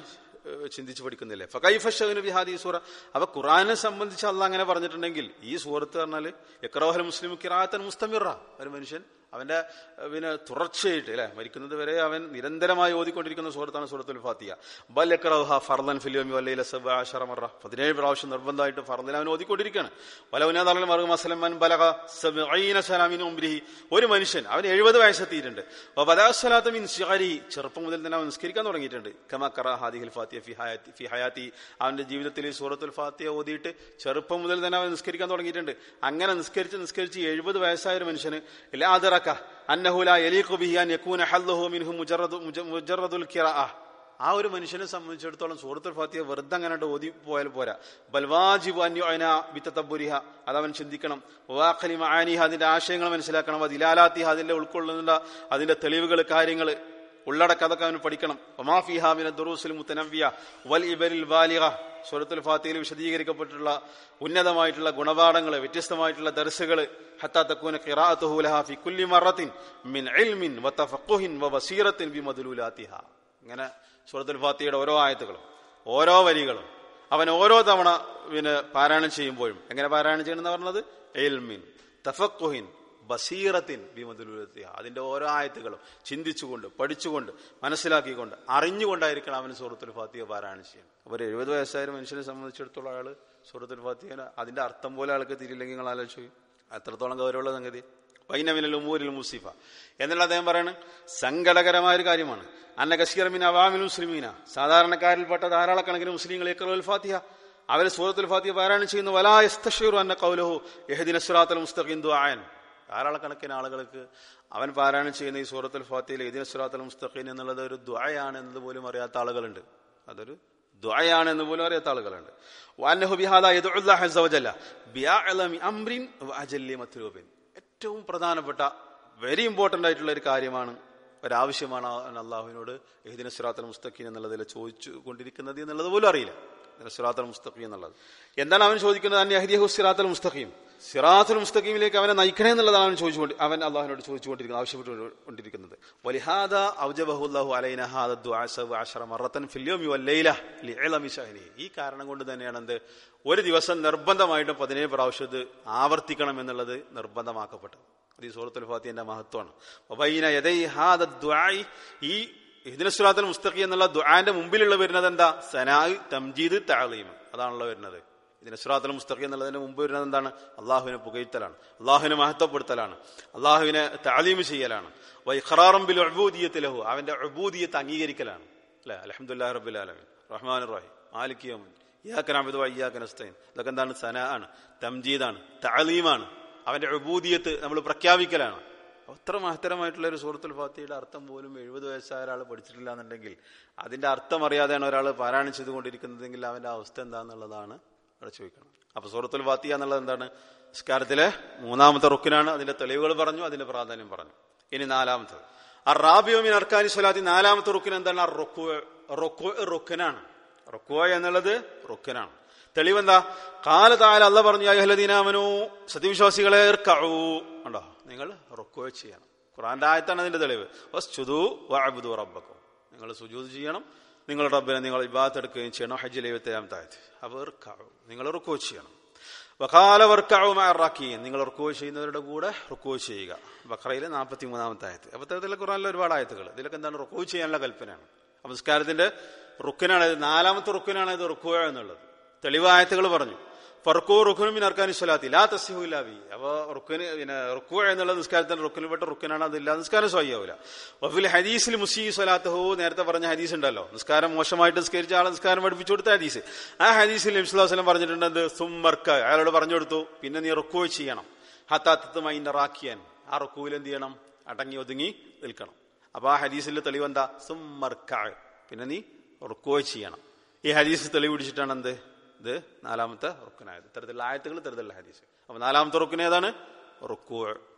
ചിന്തിച്ച് പഠിക്കുന്നില്ലേ? ഫകൈഫ ശഅ്നു ബിഹാദിഹി സൂറ. അപ്പൊ ഖുർആനെ സംബന്ധിച്ച് അള്ളാഹ് അങ്ങനെ പറഞ്ഞിട്ടുണ്ടെങ്കിൽ ഈ സൂറത്ത് പറഞ്ഞാല് യഖറഉൽ മുസ്ലിമു ഖിറാഅത്തൻ മുസ്തമിറ, ഒരു മനുഷ്യൻ അവന്റെ പിന്നെ തുടർച്ചയായിട്ട് അല്ലെ മരിക്കുന്നത് വരെ അവൻ നിരന്തരമായി ഓതിക്കൊണ്ടിരിക്കുന്ന സൂറത്താണ് സൂറത്തുൽ ഫാത്തിഹ. ബൽ യഖറഉഹാ ഫർളൻ ഫിൽ യൗമി വൽ ലൈല സബഅ അശറ മറ, പതിനേഴ് പ്രാവശ്യം നിർബന്ധമായിട്ട് ഫർളിൽ അവൻ ഓതിക്കൊണ്ടിരിക്കുകയാണ്. വലൗനാദൽ മർഉ മസലൻ മൻ ബലഗ സബഈന സന മിൻ ഉംരിഹി, ഒരു മനുഷ്യൻ അവൻ എഴുപത് വയസ്സെത്തിയിട്ടുണ്ട്. വബദഅ സ്വലാത്തു മിൻ സിഗരി, ചെറുപ്പം മുതൽ തന്നെ അവൻ നിസ്കരിക്കാൻ തുടങ്ങിയിട്ടുണ്ട്. കമാ ഖറഅ ഹാദിഹിൽ ഫാത്തിഹ ഫി ഹയാതി ഫി ഹയാതി, അവന്റെ ജീവിതത്തിൽ ഈ സൂറത്തുൽ ഫാത്തിഹ ഓതിയിട്ട് ചെറുപ്പം മുതൽ തന്നെ അവൻ നിസ്കരിക്കാൻ തുടങ്ങിയിട്ടുണ്ട്. അങ്ങനെ നിസ്കരിച്ച് നിസ്കരിച്ച് എഴുപത് വയസ്സായ ഒരു മനുഷ്യന് ലാ അദറക അന്നഹു ലാ യലീഖു ബിഹി അൻ യകൂന ഹല്ലുഹു മിൻഹു മുജറദു മുജറദുൽ ഖിറാഅ, ആ ഒരു മനുഷ്യനെ സംബന്ധിച്ചിടത്തോളം സൂറത്തുൽ ഫാത്തിഹ വെറുതെ അങ്ങനെ ഓതി പോയാൽ പോരാ. ബൽ വാജിബു അൻ യുഅന ബിതതബ്ബുരിഹ, അതവൻ ചിന്തിക്കണം. വഅഖലി മആനിഹ, അതിന്റെ ആശയങ്ങൾ മനസ്സിലാക്കണം. വദിലാലാത്തിഹ, അതിന്റെ ഉൾക്കൊള്ളുന്ന അതിന്റെ തെളിവുകൾ, കാര്യങ്ങൾ ഉള്ളടക്കം അതൊക്കെ അവൻ പഠിക്കണം. വമാ ഫീഹാ മിന ദുറൂസിൽ മുതനവ്വിയ വൽ ഇബരിൽ ബാലിഗ, സൂറത്തുൽ ഫാത്തിഹയിൽ വിശദീകരിക്കപ്പെട്ടിട്ടുള്ള ഉന്നതമായിട്ടുള്ള ഗുണപാഠങ്ങൾ, വ്യത്യസ്തമായിട്ടുള്ള ദർസുകൾ. ഹത്താ തകൂന ഖിറാഅത്തുഹു ലഹാ ഫി കുല്ലി മറത്തിൻ മിൻ ഇൽമിൻ വതഫഖുഹിൻ വബസീറത്തിൻ ബിമദ്ലൂലാത്തിഹ. ഇങ്ങനെ സൂറത്തുൽ ഫാത്തിഹയുടെ ഓരോ ആയത്തുകളും ഓരോ വരികളും അവൻ ഓരോ തവണ പിന്നെ പാരായണം ചെയ്യുമ്പോഴും എങ്ങനെ പാരായണം ചെയ്യണമെന്ന് പറഞ്ഞത്? ഇൽമിൻ, തഫഖുഹിൻ, ബസീറത്തിൻ ബിമദ്ലൂലാത്തിഹ. അതിന്റെ ഓരോ ആയത്തുകളും ചിന്തിച്ചുകൊണ്ട് പഠിച്ചുകൊണ്ട് മനസ്സിലാക്കിക്കൊണ്ട് അറിഞ്ഞുകൊണ്ടായിരിക്കണം അവന് സൂറത്തുൽ ഫാത്തിഹ പാരായണം ചെയ്യാൻ. അപ്പോൾ ഒരു എഴുപത് വയസ്സായ മനുഷ്യനെ സംബന്ധിച്ചിടത്തോളം അയാൾ സൂറത്തുൽ ഫാത്തിഹ അതിന്റെ അർത്ഥം പോലെ ആൾക്ക് തിരിയില്ലെങ്കിൽ നിങ്ങൾ ആലോചിച്ചു എത്രത്തോളം ഗൗരവമുള്ള സംഗതി. വൈനമിനൽ ഉമൂരിൽ മുസിഫ എന്നുള്ള അദ്ദേഹം പറയണം സങ്കടകരമായ ഒരു കാര്യമാണ്. അന്ന കസീറ മിൻ അവാമിൽ മുസ്ലിമീന, സാധാരണക്കാരിൽപ്പെട്ട ധാരാളക്കണക്കിന് മുസ്ലിങ്ങൾ യഖറഉൽ ഫാത്തിഹ, അവർ സൂറത്തുൽ ഫാത്തിഹ പാരായണം ചെയ്യുന്നു. വലാ യസ്തശിറു അന്ന ഖൗലുഹു ഇഹ്ദിനസ് സിറാത്തൽ മുസ്തഖീം ദുആൻ, ധാരാളക്കണക്കിന് ആളുകൾക്ക് അവൻ പാരായണം ചെയ്യുന്ന ഈ സൂറത്തുൽ ഫാത്തിഹയിൽ ഇഹ്ദിനസ് സിറാത്തൽ മുസ്തഖീം എന്നുള്ളത് ഒരു ദുആയാണ് എന്നത് പോലും അറിയാത്ത ആളുകളുണ്ട്. അതൊരു ദുആയാണ് എന്ന് പോലും അറിയാത്ത ആളുകളുണ്ട്. വഅന്നഹു ബിഹാദാ യദ്ഉല്ലാഹ അസ്സ വജല്ല ബിഅഅലമി അംറിൻ വഅജല്ലി മത്ലൂബിൻ, ഏറ്റവും പ്രധാനപ്പെട്ട വെരി ഇമ്പോർട്ടന്റ് ആയിട്ടുള്ള ഒരു കാര്യമാണ്, ഒരാവശ്യമാണ് അള്ളാഹുവിനോട് ഇഹ്ദിനസ് സിറാത്തൽ മുസ്തഖീം എന്നുള്ളതിൽ ചോദിച്ചു കൊണ്ടിരിക്കുന്നത് എന്നുള്ളത് പോലും അറിയില്ല. സിറാത്തുൽ മുസ്തഖീം എന്നുള്ളത് എന്താണ് അവൻ ചോദിക്കുന്നത്? അൻ യഹ്ദിയഹു സിറാത്തുൽ മുസ്തഖീം, സിറാത്തുൽ മുസ്തഖീമിലേക്ക് അവനെ നയിക്കണേ എന്നുള്ളതാണ് അവൻ ചോദിച്ചുകൊണ്ട് അവൻ അള്ളാഹുവിനോട് ചോദിച്ചുകൊണ്ടിരിക്കുന്നത്, ആവശ്യപ്പെട്ടുകൊണ്ടിരിക്കുന്നത്. വലിഹാദ ഔജബഹു അല്ലാഹു അലൈനാ ഹാദ ദുആ സബഅ അശറ മറത്തൻ ഫിൽ യൗമി വൽ ലൈല ലിഇലമി ശഅനി. ഈ കാരണം കൊണ്ട് തന്നെയാണ് എന്ത് ഒരു ദിവസം നിർബന്ധമായിട്ടും പതിനേഴ് പ്രാവശ്യം ഇത് ആവർത്തിക്കണം എന്നുള്ളത് നിർബന്ധമാക്കപ്പെട്ടത്. അത് ഈ സൂറത്തുൽ ഫാത്തിഹയുടെ മഹത്വമാണ്. വബൈന യദൈ ഹാദ ദുആഇ, ഈ ഇഹ്ദിനസ് സിറാത്തുൽ മുസ്തഖീം എന്നുള്ള ദുആന്റെ മുമ്പിലുള്ള വരുന്നത് എന്താ? സനാഇ, തംജീദ്, തഅലീം, അതാണല്ലോ വരുന്നത്. ഇതിന് സിറാത്തുൽ മുസ്തഖീം എന്നുള്ളതിന് മുമ്പ് വരുന്നത് എന്താണ്? അള്ളാഹുവിനെ പുകഴ്ത്തലാണ്, അള്ളാഹുവിനെ മഹത്വപ്പെടുത്തലാണ്, അള്ളാഹുവിനെ തഅലീം ചെയ്യലാണ്. വഇഖ്റാറും ബിൽ ഉബൂദിയ്യത്തി ലഹു, അവന്റെ ഉബൂദിയ്യത്ത് അംഗീകരിക്കലാണ്. അല്ലെ, അൽഹംദുലില്ലാഹി റബ്ബിൽ ആലമീൻ റഹ്മാനിർ റഹീം മാലികി യൗമിദ്ദീൻ ഇയ്യാക നഅ്ബുദു വ ഇയ്യാക നസ്തഈൻ. ഇതൊക്കെ എന്താണ്? സനാഅാണ്, തംജീദാണ്, തഅലീമാണ്, അവന്റെ ഉബൂദിയ്യത്ത് നമ്മൾ പ്രഖ്യാപിക്കലാണ്. അത്ര മഹത്തരമായിട്ടുള്ള ഒരു സൂറത്തുൽ ഫാത്തിഹയുടെ അർത്ഥം പോലും എഴുപത് വയസ്സായ ഒരാൾ പഠിച്ചിട്ടില്ല എന്നുണ്ടെങ്കിൽ, അതിന്റെ അർത്ഥം അറിയാതെയാണ് ഒരാൾ പാരായണം ചെയ്തുകൊണ്ടിരിക്കുന്നതെങ്കിൽ അവന്റെ അവസ്ഥ എന്താന്നുള്ളതാണ് അവിടെ ചോദിക്കണം. അപ്പൊ സൂറത്തുൽ ഫാത്തിഹ എന്നുള്ളത് എന്താണ്? നിസ്കാരത്തിലെ മൂന്നാമത്തെ റുക്കിനാണ്. അതിന്റെ തെളിവുകൾ പറഞ്ഞു, അതിന്റെ പ്രാധാന്യം പറഞ്ഞു. ഇനി നാലാമത്തത് അർറാബിഉ മിൻ അർക്കാനി സ്വലാത്തി, നാലാമത്തെ റുക്കിൻ എന്താണ്? റുക്കൂ. റുക്കൂ റുക്കിനാണ്. റുക്കൂ എന്നുള്ളത് റുക്കിനാണ്. തെളിവെന്താ? ഖാല തആല, അല്ലാഹു പറഞ്ഞു, യാ അയ്യുഹല്ലദീന ആമനൂ, സത്യവിശ്വാസികളെ, ഇർകഊ, ഉണ്ടോ, നിങ്ങൾ റുക്കൂ ചെയ്യണം. ഖുർആന്റെ ആയത്താണ് അതിന്റെ തെളിവ്. വസ്ജുദൂ വഅബ്ദു റബ്ബക്കും, നിങ്ങൾ സുജൂദ് ചെയ്യണം, നിങ്ങളുടെ റബ്ബിനെ നിങ്ങൾ ഇബാദത്ത് എടുക്കുകയും ചെയ്യണം. ഹജ്ജിലെ എഴുപത്തേഴാമത്തെ ആയത്ത്. അപ്പോൾ ഇർകഊ, നിങ്ങൾ റുക്കൂ ചെയ്യണം. വഖാല വർകഊ മഅർ റാക്കിഈൻ, നിങ്ങൾ റുക്കൂ ചെയ്യുന്നവരുടെ കൂടെ റുക്കൂ ചെയ്യുക. ബഖറയിലെ നാൽപ്പത്തി മൂന്നാമത്തെ ആയത്ത്. അപ്പോൾ ഇത്തരത്തിലുള്ള ഖുർആനിലെ ഒരുപാട് ആയത്തുകൾ. ഇതിലൊക്കെ എന്താണ്? റുക്കൂ ചെയ്യാനുള്ള കൽപ്പനയാണ്. അപ്പോൾ നിസ്കാരത്തിന്റെ റുക്കിനാണ് ഇത്, നാലാമത്തെ റുക്കിനാണ് ഇത് റുക്കൂ എന്നുള്ളത്. തെളിവ് ആയത്തുകൾ പറഞ്ഞു. ഫർക്കൂ റുക്നു മിൻ അർക്കാനി സ്വലാത്തി ലാ തസ്ഹു ഇല്ലാ ബി. അപ്പോൾ റുക്ന് പിന്നെ റുക്കൂ എന്നുള്ള നിസ്കാരത്തിന്റെ റുക്കിൽപ്പെട്ട റുക്കിനാണ്, അതില്ലാതെ നിസ്കാരം സ്വയ്യാവില്ല. വഫിൽ ഹദീസിൽ മുസീ സ്വലാത്തുഹു, നേരത്തെ പറഞ്ഞ ഹദീസ് ഉണ്ടല്ലോ, നിസ്കാരം മോശമായിട്ട് നിസ്കരിച്ച ആളെ നിസ്കാരം പഠിപ്പിച്ചു കൊടുത്ത ഹദീസ്. ആ ഹദീസിൽ നബി സല്ലല്ലാഹു അലൈഹി വസല്ലം പറഞ്ഞിട്ടുണ്ട് എന്ത്? സുമ്മർക, അയാളോട് പറഞ്ഞു കൊടുത്തു, പിന്നെ നീ റുക്കൂ ചെയ്യണം. ഹത്താ തത്മഇന്ന റാക്കിയൻ, ആ റുക്കൂവിൽ എന്ത് ചെയ്യണം? അടങ്ങി ഒതുങ്ങി നിൽക്കണം. അപ്പൊ ആ ഹദീസിന്റെ തെളിവ് എന്താ? സുമ്മർക, പിന്നെ നീ റുക്കൂ ചെയ്യണം. ഈ ഹദീസ് തെളിവ് പിടിച്ചിട്ടാണ് എന്ത് ഇത് നാലാമത്തെ റുക്കനായത്. ഇത്തരത്തിലുള്ള ആയത്തുകൾ, ഇത്തരത്തിലുള്ള ഹദീസ്. അപ്പൊ നാലാമത്തെ റുക്കൻ ഏതാണ്? റുക്കൂ.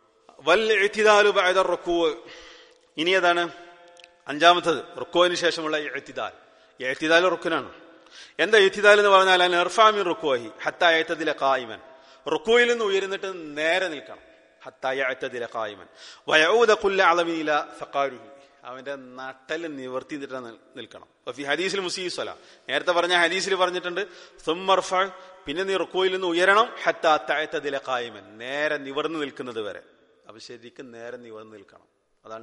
വൽ ഇഅ്തിദാലു ബഅദ റുക്കൂ, ഇനി ഏതാണ്? അഞ്ചാമത്തത്, റുക്കൂവിന് ശേഷമുള്ള ഇഅ്തിദാൽ. ഇഅ്തിദാൽ റുക്കനാണ്. എന്താ ഇഅ്തിദാൽ എന്ന് പറഞ്ഞാൽ? അൻ ഇർഫാ മിൻ റുക്കൂഹി ഹത്താ യഅ്തദില ഖായിമൻ, റുക്കൂയിൽ നിന്ന് ഉയർന്നിട്ട് നേരെ നിൽക്കണം. ഹത്താ യഅ്തദില ഖായിമൻ വയഊദ കുല്ല അളമി ഇലാ ഫഖാരിഹി, അവന്റെ നട്ടല് നിവർത്തി നിൽക്കണം. ഹദീസിൽ മുസീസ്വല നേരത്തെ പറഞ്ഞ ഹദീസിൽ പറഞ്ഞിട്ടുണ്ട് സുമ്മർഫ, പിന്നെ നീ റുക്കോയിൽ നിന്ന് ഉയരണം ഹത്താ തഅതദില ഖായിമൻ, നേരെ നിവർന്നു നിൽക്കുന്നത് വരെ. അപ്പൊ ശരിക്കും നേരെ നിവർന്നു നിൽക്കണം. അതാണ്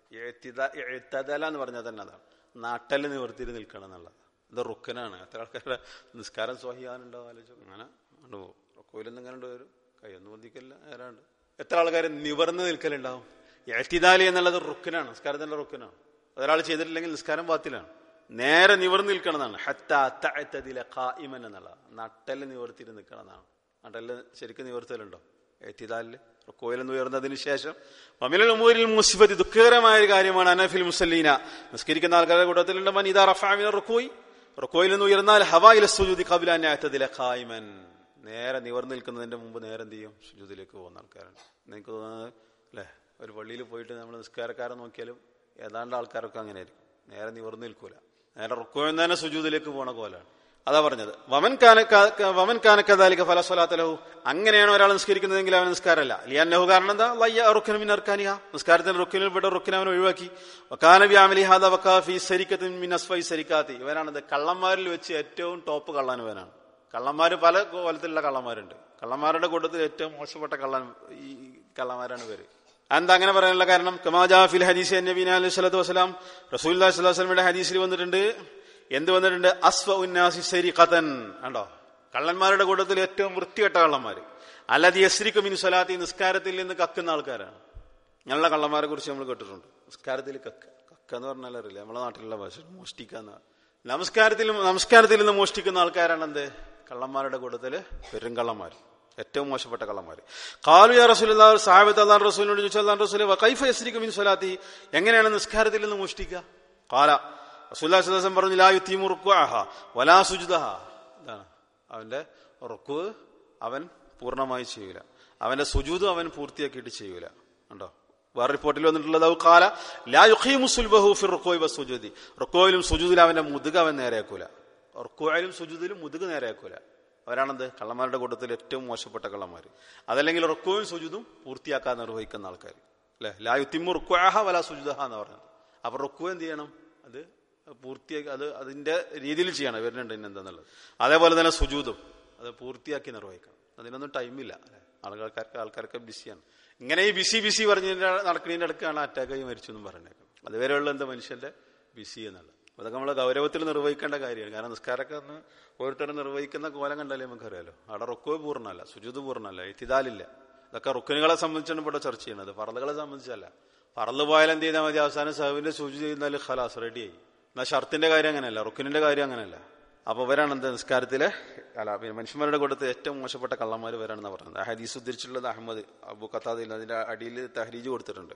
ഇഅ്തിദാൽ എന്ന് പറഞ്ഞാൽ തന്നെ അതാണ്, നട്ടല് നിവർത്തിയിട്ട് നിൽക്കണം എന്നുള്ളത്. ഇത് റുക്കനാണ്. എത്ര ആൾക്കാരുടെ നിസ്കാരം സ്വഹിയാനുണ്ടാവും ആലോചിച്ചു. അങ്ങനെ കൊണ്ടുപോകും. റുക്കോയിൽ നിന്ന് ഇങ്ങനെ വരും, കൈയൊന്നും പൊന്തിക്കല്ല, നേരാണ്ട്. എത്ര ആൾക്കാർ നിവർന്ന് നിൽക്കലുണ്ടാവും. ഇഅ്തിദാൽ എന്നുള്ളത് റുക്കനാണ്, നിസ്കാരത്തിന്റെ റുക്കനാണ്. ഒരാൾ ചെയ്തിട്ടില്ലെങ്കിൽ നിസ്കാരം ബാത്തിലാണ്. നേരെ നിവർന്ന് നിൽക്കണമെന്നാണ്. ഹത്താ തഅതദില ഖായിമൻ എന്നുള്ള നട്ടല് നിവർത്തിയിട്ട് നിൽക്കണമെന്നാണ്. നട്ടല് ശരിക്കും നിവർത്തലുണ്ടോ ഇഅ്തിദാലില്? റുക്കോയിൽ നിന്ന് ഉയർന്നതിന് ശേഷം വമിനൽ ഉമൂരിൽ മുസ്ബതി, ദുഃഖകരമായ ഒരു കാര്യമാണ് അനഫിൽ മുസല്ലീന, നിസ്കരിക്കുന്ന ആൾക്കാരുടെ കൂട്ടത്തിലുണ്ട് മൻ ഇദാ റഫഅ മിനർ റുകൂഇ, റുക്കോയിൽ നിന്ന് ഉയർന്നാൽ ഹവാ ഇല സുജൂദി ഖബ്ല അൻ യഅ്തദില ഖായിമൻ, നേരെ നിവർന്ന് നിൽക്കുന്നതിന്റെ മുമ്പ് നേരെ എന്ത് ചെയ്യും? സുജൂദിലേക്ക് പോകുന്ന ആൾക്കാരാണ്. എനിക്ക് തോന്നുന്നത് അല്ലെ, ഒരു പള്ളിയിൽ പോയിട്ട് നമ്മൾ നിസ്കാരക്കാരെ നോക്കിയാലും ഏതാണ്ട് ആൾക്കാരൊക്കെ അങ്ങനെ ആയിരിക്കും. നേരെ നിവർന്ന് നിൽക്കൂല, നേരെ റുക്കോയിൽ നിന്ന് തന്നെ സുജൂദിലേക്ക് പോണ കോലാണ്. അതാ പറഞ്ഞത് വമൻ കാന വമൻ കാന കദാലിക ഫലാ സ്വലാത്ത ലഹു, അങ്ങനെയാണ് ഒരാൾ നിസ്കരിക്കുന്നതെങ്കിൽ അവൻ നിസ്കാരമല്ല. ലിയന്നഹു, കാരണം എന്താ? ലയ്യ റുക്ന മിൻ അർക്കാനിഹ, നിസ്കാരത്തിന്റെ റുക്നിൽപ്പെട്ട റുക്ന അവൻ ഒഴിവാക്കി. വകാന ബിഅമലി ഹാദാ വകാഫി സരിക്കത്തിൻ മിൻ അസ്ഫൈ സരിക്കാത്തി, ഇവനാണത് കള്ളന്മാരിൽ വെച്ച് ഏറ്റവും ടോപ്പ് കള്ളൻ ഇവനാണ്. കള്ളന്മാര് പല കോലത്തിലുള്ള കള്ളന്മാരുണ്ട്. കള്ളന്മാരുടെ കൂട്ടത്തിൽ ഏറ്റവും മോശപ്പെട്ട കള്ളൻ ഈ കള്ളന്മാരാണ് ഇവര്. എന്താ അങ്ങനെ പറയാനുള്ള കാരണം? കമാ ജാ ഫിൽ ഹദീസ് നബി അലൈഹി സ്വലാത്തു വസ്സലാം, റസൂലുള്ളാഹി സ്വല്ലല്ലാഹു അലൈഹി വസല്ലമയുടെ ഹദീസിൽ വന്നിട്ടുണ്ട്. എന്ത് വന്നിട്ടുണ്ട്? അസ്വ ഉന്നാസി സരിഖതൻ, കണ്ടോ, കള്ളന്മാരുടെ കൂട്ടത്തിൽ ഏറ്റവും വൃത്തികെട്ട കള്ളന്മാര്. അല്ലദി യസ്രിഖു മിൻ സ്വലാത്തി, നിസ്കാരത്തിൽ നിന്ന് കക്കുന്ന ആൾക്കാരാണ്. ഞങ്ങളുടെ കള്ളന്മാരെ കുറിച്ച് നമ്മൾ കേട്ടിട്ടുണ്ട്. നിസ്കാരത്തിൽ കക്ക കക്ക എന്ന് പറഞ്ഞാൽ അറിയില്ല, നമ്മളെ നാട്ടിലുള്ള ഭാഷ മോഷ്ടിക്കാന്ന. നമസ്കാരത്തിൽ നമസ്കാരത്തിൽ നിന്ന് മോഷ്ടിക്കുന്ന ആൾക്കാരാണ് എന്ത്? കള്ളന്മാരുടെ കൂട്ടത്തില് പെരുങ്കള്ളന്മാർ, ഏറ്റവും മോശപ്പെട്ട കള്ളന്മാര്. ഖാലു യാ റസൂലല്ലാഹ്, സഹാബത്ത് അല്ലാഹു റസൂലിനോട് ചോദിച്ചു, അല്ലാഹു റസൂലേ വകൈഫ യസ്രിഖു മിൻ സ്വലാത്തി, എങ്ങനെയാണ് നിസ്കാരത്തിൽ നിന്ന് മോഷ്ടിക്കുക? ഖാല, റസൂലുള്ളാഹി സ്വല്ലല്ലാഹു അലൈഹി വസല്ലം പറഞ്ഞു, ലാ യുതീമു റുക്അഹ വലാ സുജ്ദഹ, ഇതാണ് അവന്റെ റുക്അ അവൻ പൂർണ്ണമായി ചെയ്യൂല, അവന്റെ സുജൂദ് അവൻ പൂർത്തിയാക്കിയിട്ട് ചെയ്യൂല. കണ്ടോ, വേറെ റിപ്പോർട്ടിൽ വന്നിട്ടുള്ളത് ഖാല ലാ യുഖീമു സുൽബഹു ഫി റുക്അഇ വസുജൂദി, റുക്അയിലും സുജൂദിലും അവന്റെ മുതുക് അവൻ നേരെയാക്കൂല. റുക്അയിലും സുജൂദിലും മുതുക് നേരെയാക്കൂല. അവരാണെന്ത്? കള്ളന്മാരുടെ കൂട്ടത്തിൽ ഏറ്റവും മോശപ്പെട്ട കള്ളന്മാര്. അതല്ലെങ്കിൽ റുക്അയും സുജൂദും പൂർത്തിയാക്കാൻ നിർവഹിക്കുന്ന ആൾക്കാർ അല്ലെ. ലാ യുതീമു റുക്അഹ വലാ സുജ്ദഹ എന്ന് പറഞ്ഞത്. അപ്പൊ റുക്അ എന്ത് ചെയ്യണം? അത് പൂർത്തിയാക്കി, അത് അതിന്റെ രീതിയിൽ ചെയ്യണം. വരുന്നുണ്ട് എന്താന്നുള്ളത്. അതേപോലെ തന്നെ സുജൂദും അത് പൂർത്തിയാക്കി നിർവഹിക്കണം. അതിനൊന്നും ടൈമില്ല അല്ലെ. ആളുകൾക്ക് ആൾക്കാർക്ക് ബിസിയാണ്. ഇങ്ങനെ ഈ ബിസി ബിസി പറഞ്ഞതിന്റെ നടക്കുന്നതിന്റെ അടുക്കാണ് അറ്റാക്കായി മരിച്ചു എന്നും പറഞ്ഞേക്കാം. അതുവരെയുള്ള എന്താ മനുഷ്യന്റെ ബിസി എന്നുള്ളത്. അതൊക്കെ നമ്മളെ ഗൗരവത്തിൽ നിർവഹിക്കേണ്ട കാര്യമാണ്. കാരണം നിസ്കാരമൊക്കെ ഒന്ന് ഓരോരുത്തരും നിർവഹിക്കുന്ന കോലം കണ്ടാലേ നമുക്കറിയാലോ. അവിടെ റുക്അ പൂർണ്ണമല്ല, സുജൂദ് പൂർണ്ണമല്ല, ഇത്തിദാലില്ല. ഇതൊക്കെ റുക്നുകളെ സംബന്ധിച്ചാണ് ഇവിടെ ചർച്ച ചെയ്യുന്നത്, ഫർളുകളെ സംബന്ധിച്ചല്ല. ഫർള് പോയാൽ എന്ത് ചെയ്താൽ മതി? അവസാനം സഹവിന്റെ സുജൂദ് ചെയ്യുന്നാൽ ഖലാസ് റെഡിയായി. എന്നാൽ ഷർത്തിന്റെ കാര്യം അങ്ങനെയല്ല, റുക്നിന്റെ കാര്യം അങ്ങനെയല്ല. അപ്പൊ ഇവരാണ് എന്താ നിസ്കാരത്തിലെ അല്ല പിന്നെ മനുഷ്യന്മാരുടെ കൂട്ടത്തിൽ ഏറ്റവും മോശപ്പെട്ട കള്ളന്മാർ വരാണെന്ന് പറയുന്നത്. ഹദീസ് ഉദ്ധരിച്ചിട്ടുള്ളത് അഹമ്മദ് അബു ഖത്താദയിൽ അതിന്റെ അടിയിൽ തഹ്രീജ് കൊടുത്തിട്ടുണ്ട്.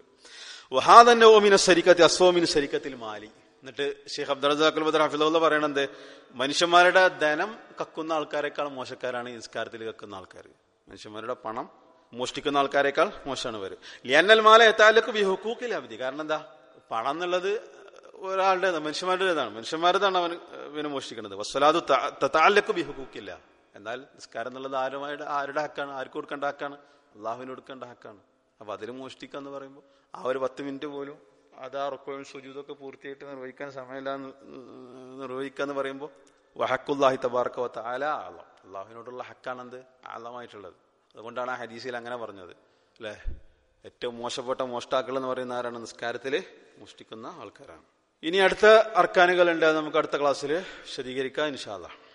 വഹാദൻ ഓമിന സരിക്കത്തി അസ്വമിൻ സരിക്കത്തിൽ മാലി. എന്നിട്ട് ഷെയ്ഖ് അബ്ദുൽ റസാഖ് അൽ ബദർ ഹഫിദുള്ള പറയണത് മനുഷ്യന്മാരുടെ ധനം കക്കുന്ന ആൾക്കാരെക്കാൾ മോശക്കാരാണ് ഈ നിസ്കാരത്തിൽ കക്കുന്ന ആൾക്കാർ. മനുഷ്യന്മാരുടെ പണം മോഷ്ടിക്കുന്ന ആൾക്കാരെക്കാൾ മോശമാണ് ഇവര്. ലിയന്നൽ മാല യതഅല്ലഖു ബി ഹുഖൂഖിൽ അബ്ദി. കാരണം എന്താ? പണം എന്നുള്ളത് ഒരാളുടെ മനുഷ്യന്മാരുടേതാണ്, മനുഷ്യന്മാരുതാണ് അവൻ പിന്നെ മോഷ്ടിക്കുന്നത്. വസ്സലാത്തു തതഅല്ലഖു ബി ഹുഖൂഖില്ല. എന്നാൽ നിസ്കാരം എന്നുള്ളത് ആരുമായിട്ട് ആരുടെ ഹക്കാണ്? ആർക്ക് കൊടുക്കേണ്ട ഹക്കാണ്? അള്ളാഹുവിന് കൊടുക്കേണ്ട ഹക്കാണ്. അപ്പൊ അതിൽ മോഷ്ടിക്കുക എന്ന് പറയുമ്പോൾ ആ ഒരു പത്ത് മിനിറ്റ് പോലും അത് ആ റുക്അയും സുജൂദൊക്കെ പൂർത്തിയായിട്ട് നിർവഹിക്കാൻ സമയമില്ല നിർവഹിക്കുക എന്ന് പറയുമ്പോൾ വഹക്കുല്ലാഹി തബാറക വ തആല അഅലം, അള്ളാഹുവിനോടുള്ള ഹക്കാണെന്ത് ആലമായിട്ടുള്ളത്. അതുകൊണ്ടാണ് ആ ഹദീസിൽ അങ്ങനെ പറഞ്ഞത് അല്ലെ. ഏറ്റവും മോശപ്പെട്ട മോഷ്ടാക്കൾ എന്ന് പറയുന്ന ആരാണ്? നിസ്കാരത്തിൽ മോഷ്ടിക്കുന്ന ആൾക്കാരാണ്. ഇനി അടുത്ത അർക്കാനുകളുണ്ട്, നമുക്ക് അടുത്ത ക്ലാസ്സിൽ വിശദീകരിക്കാം ഇൻഷാ അല്ലാഹ്.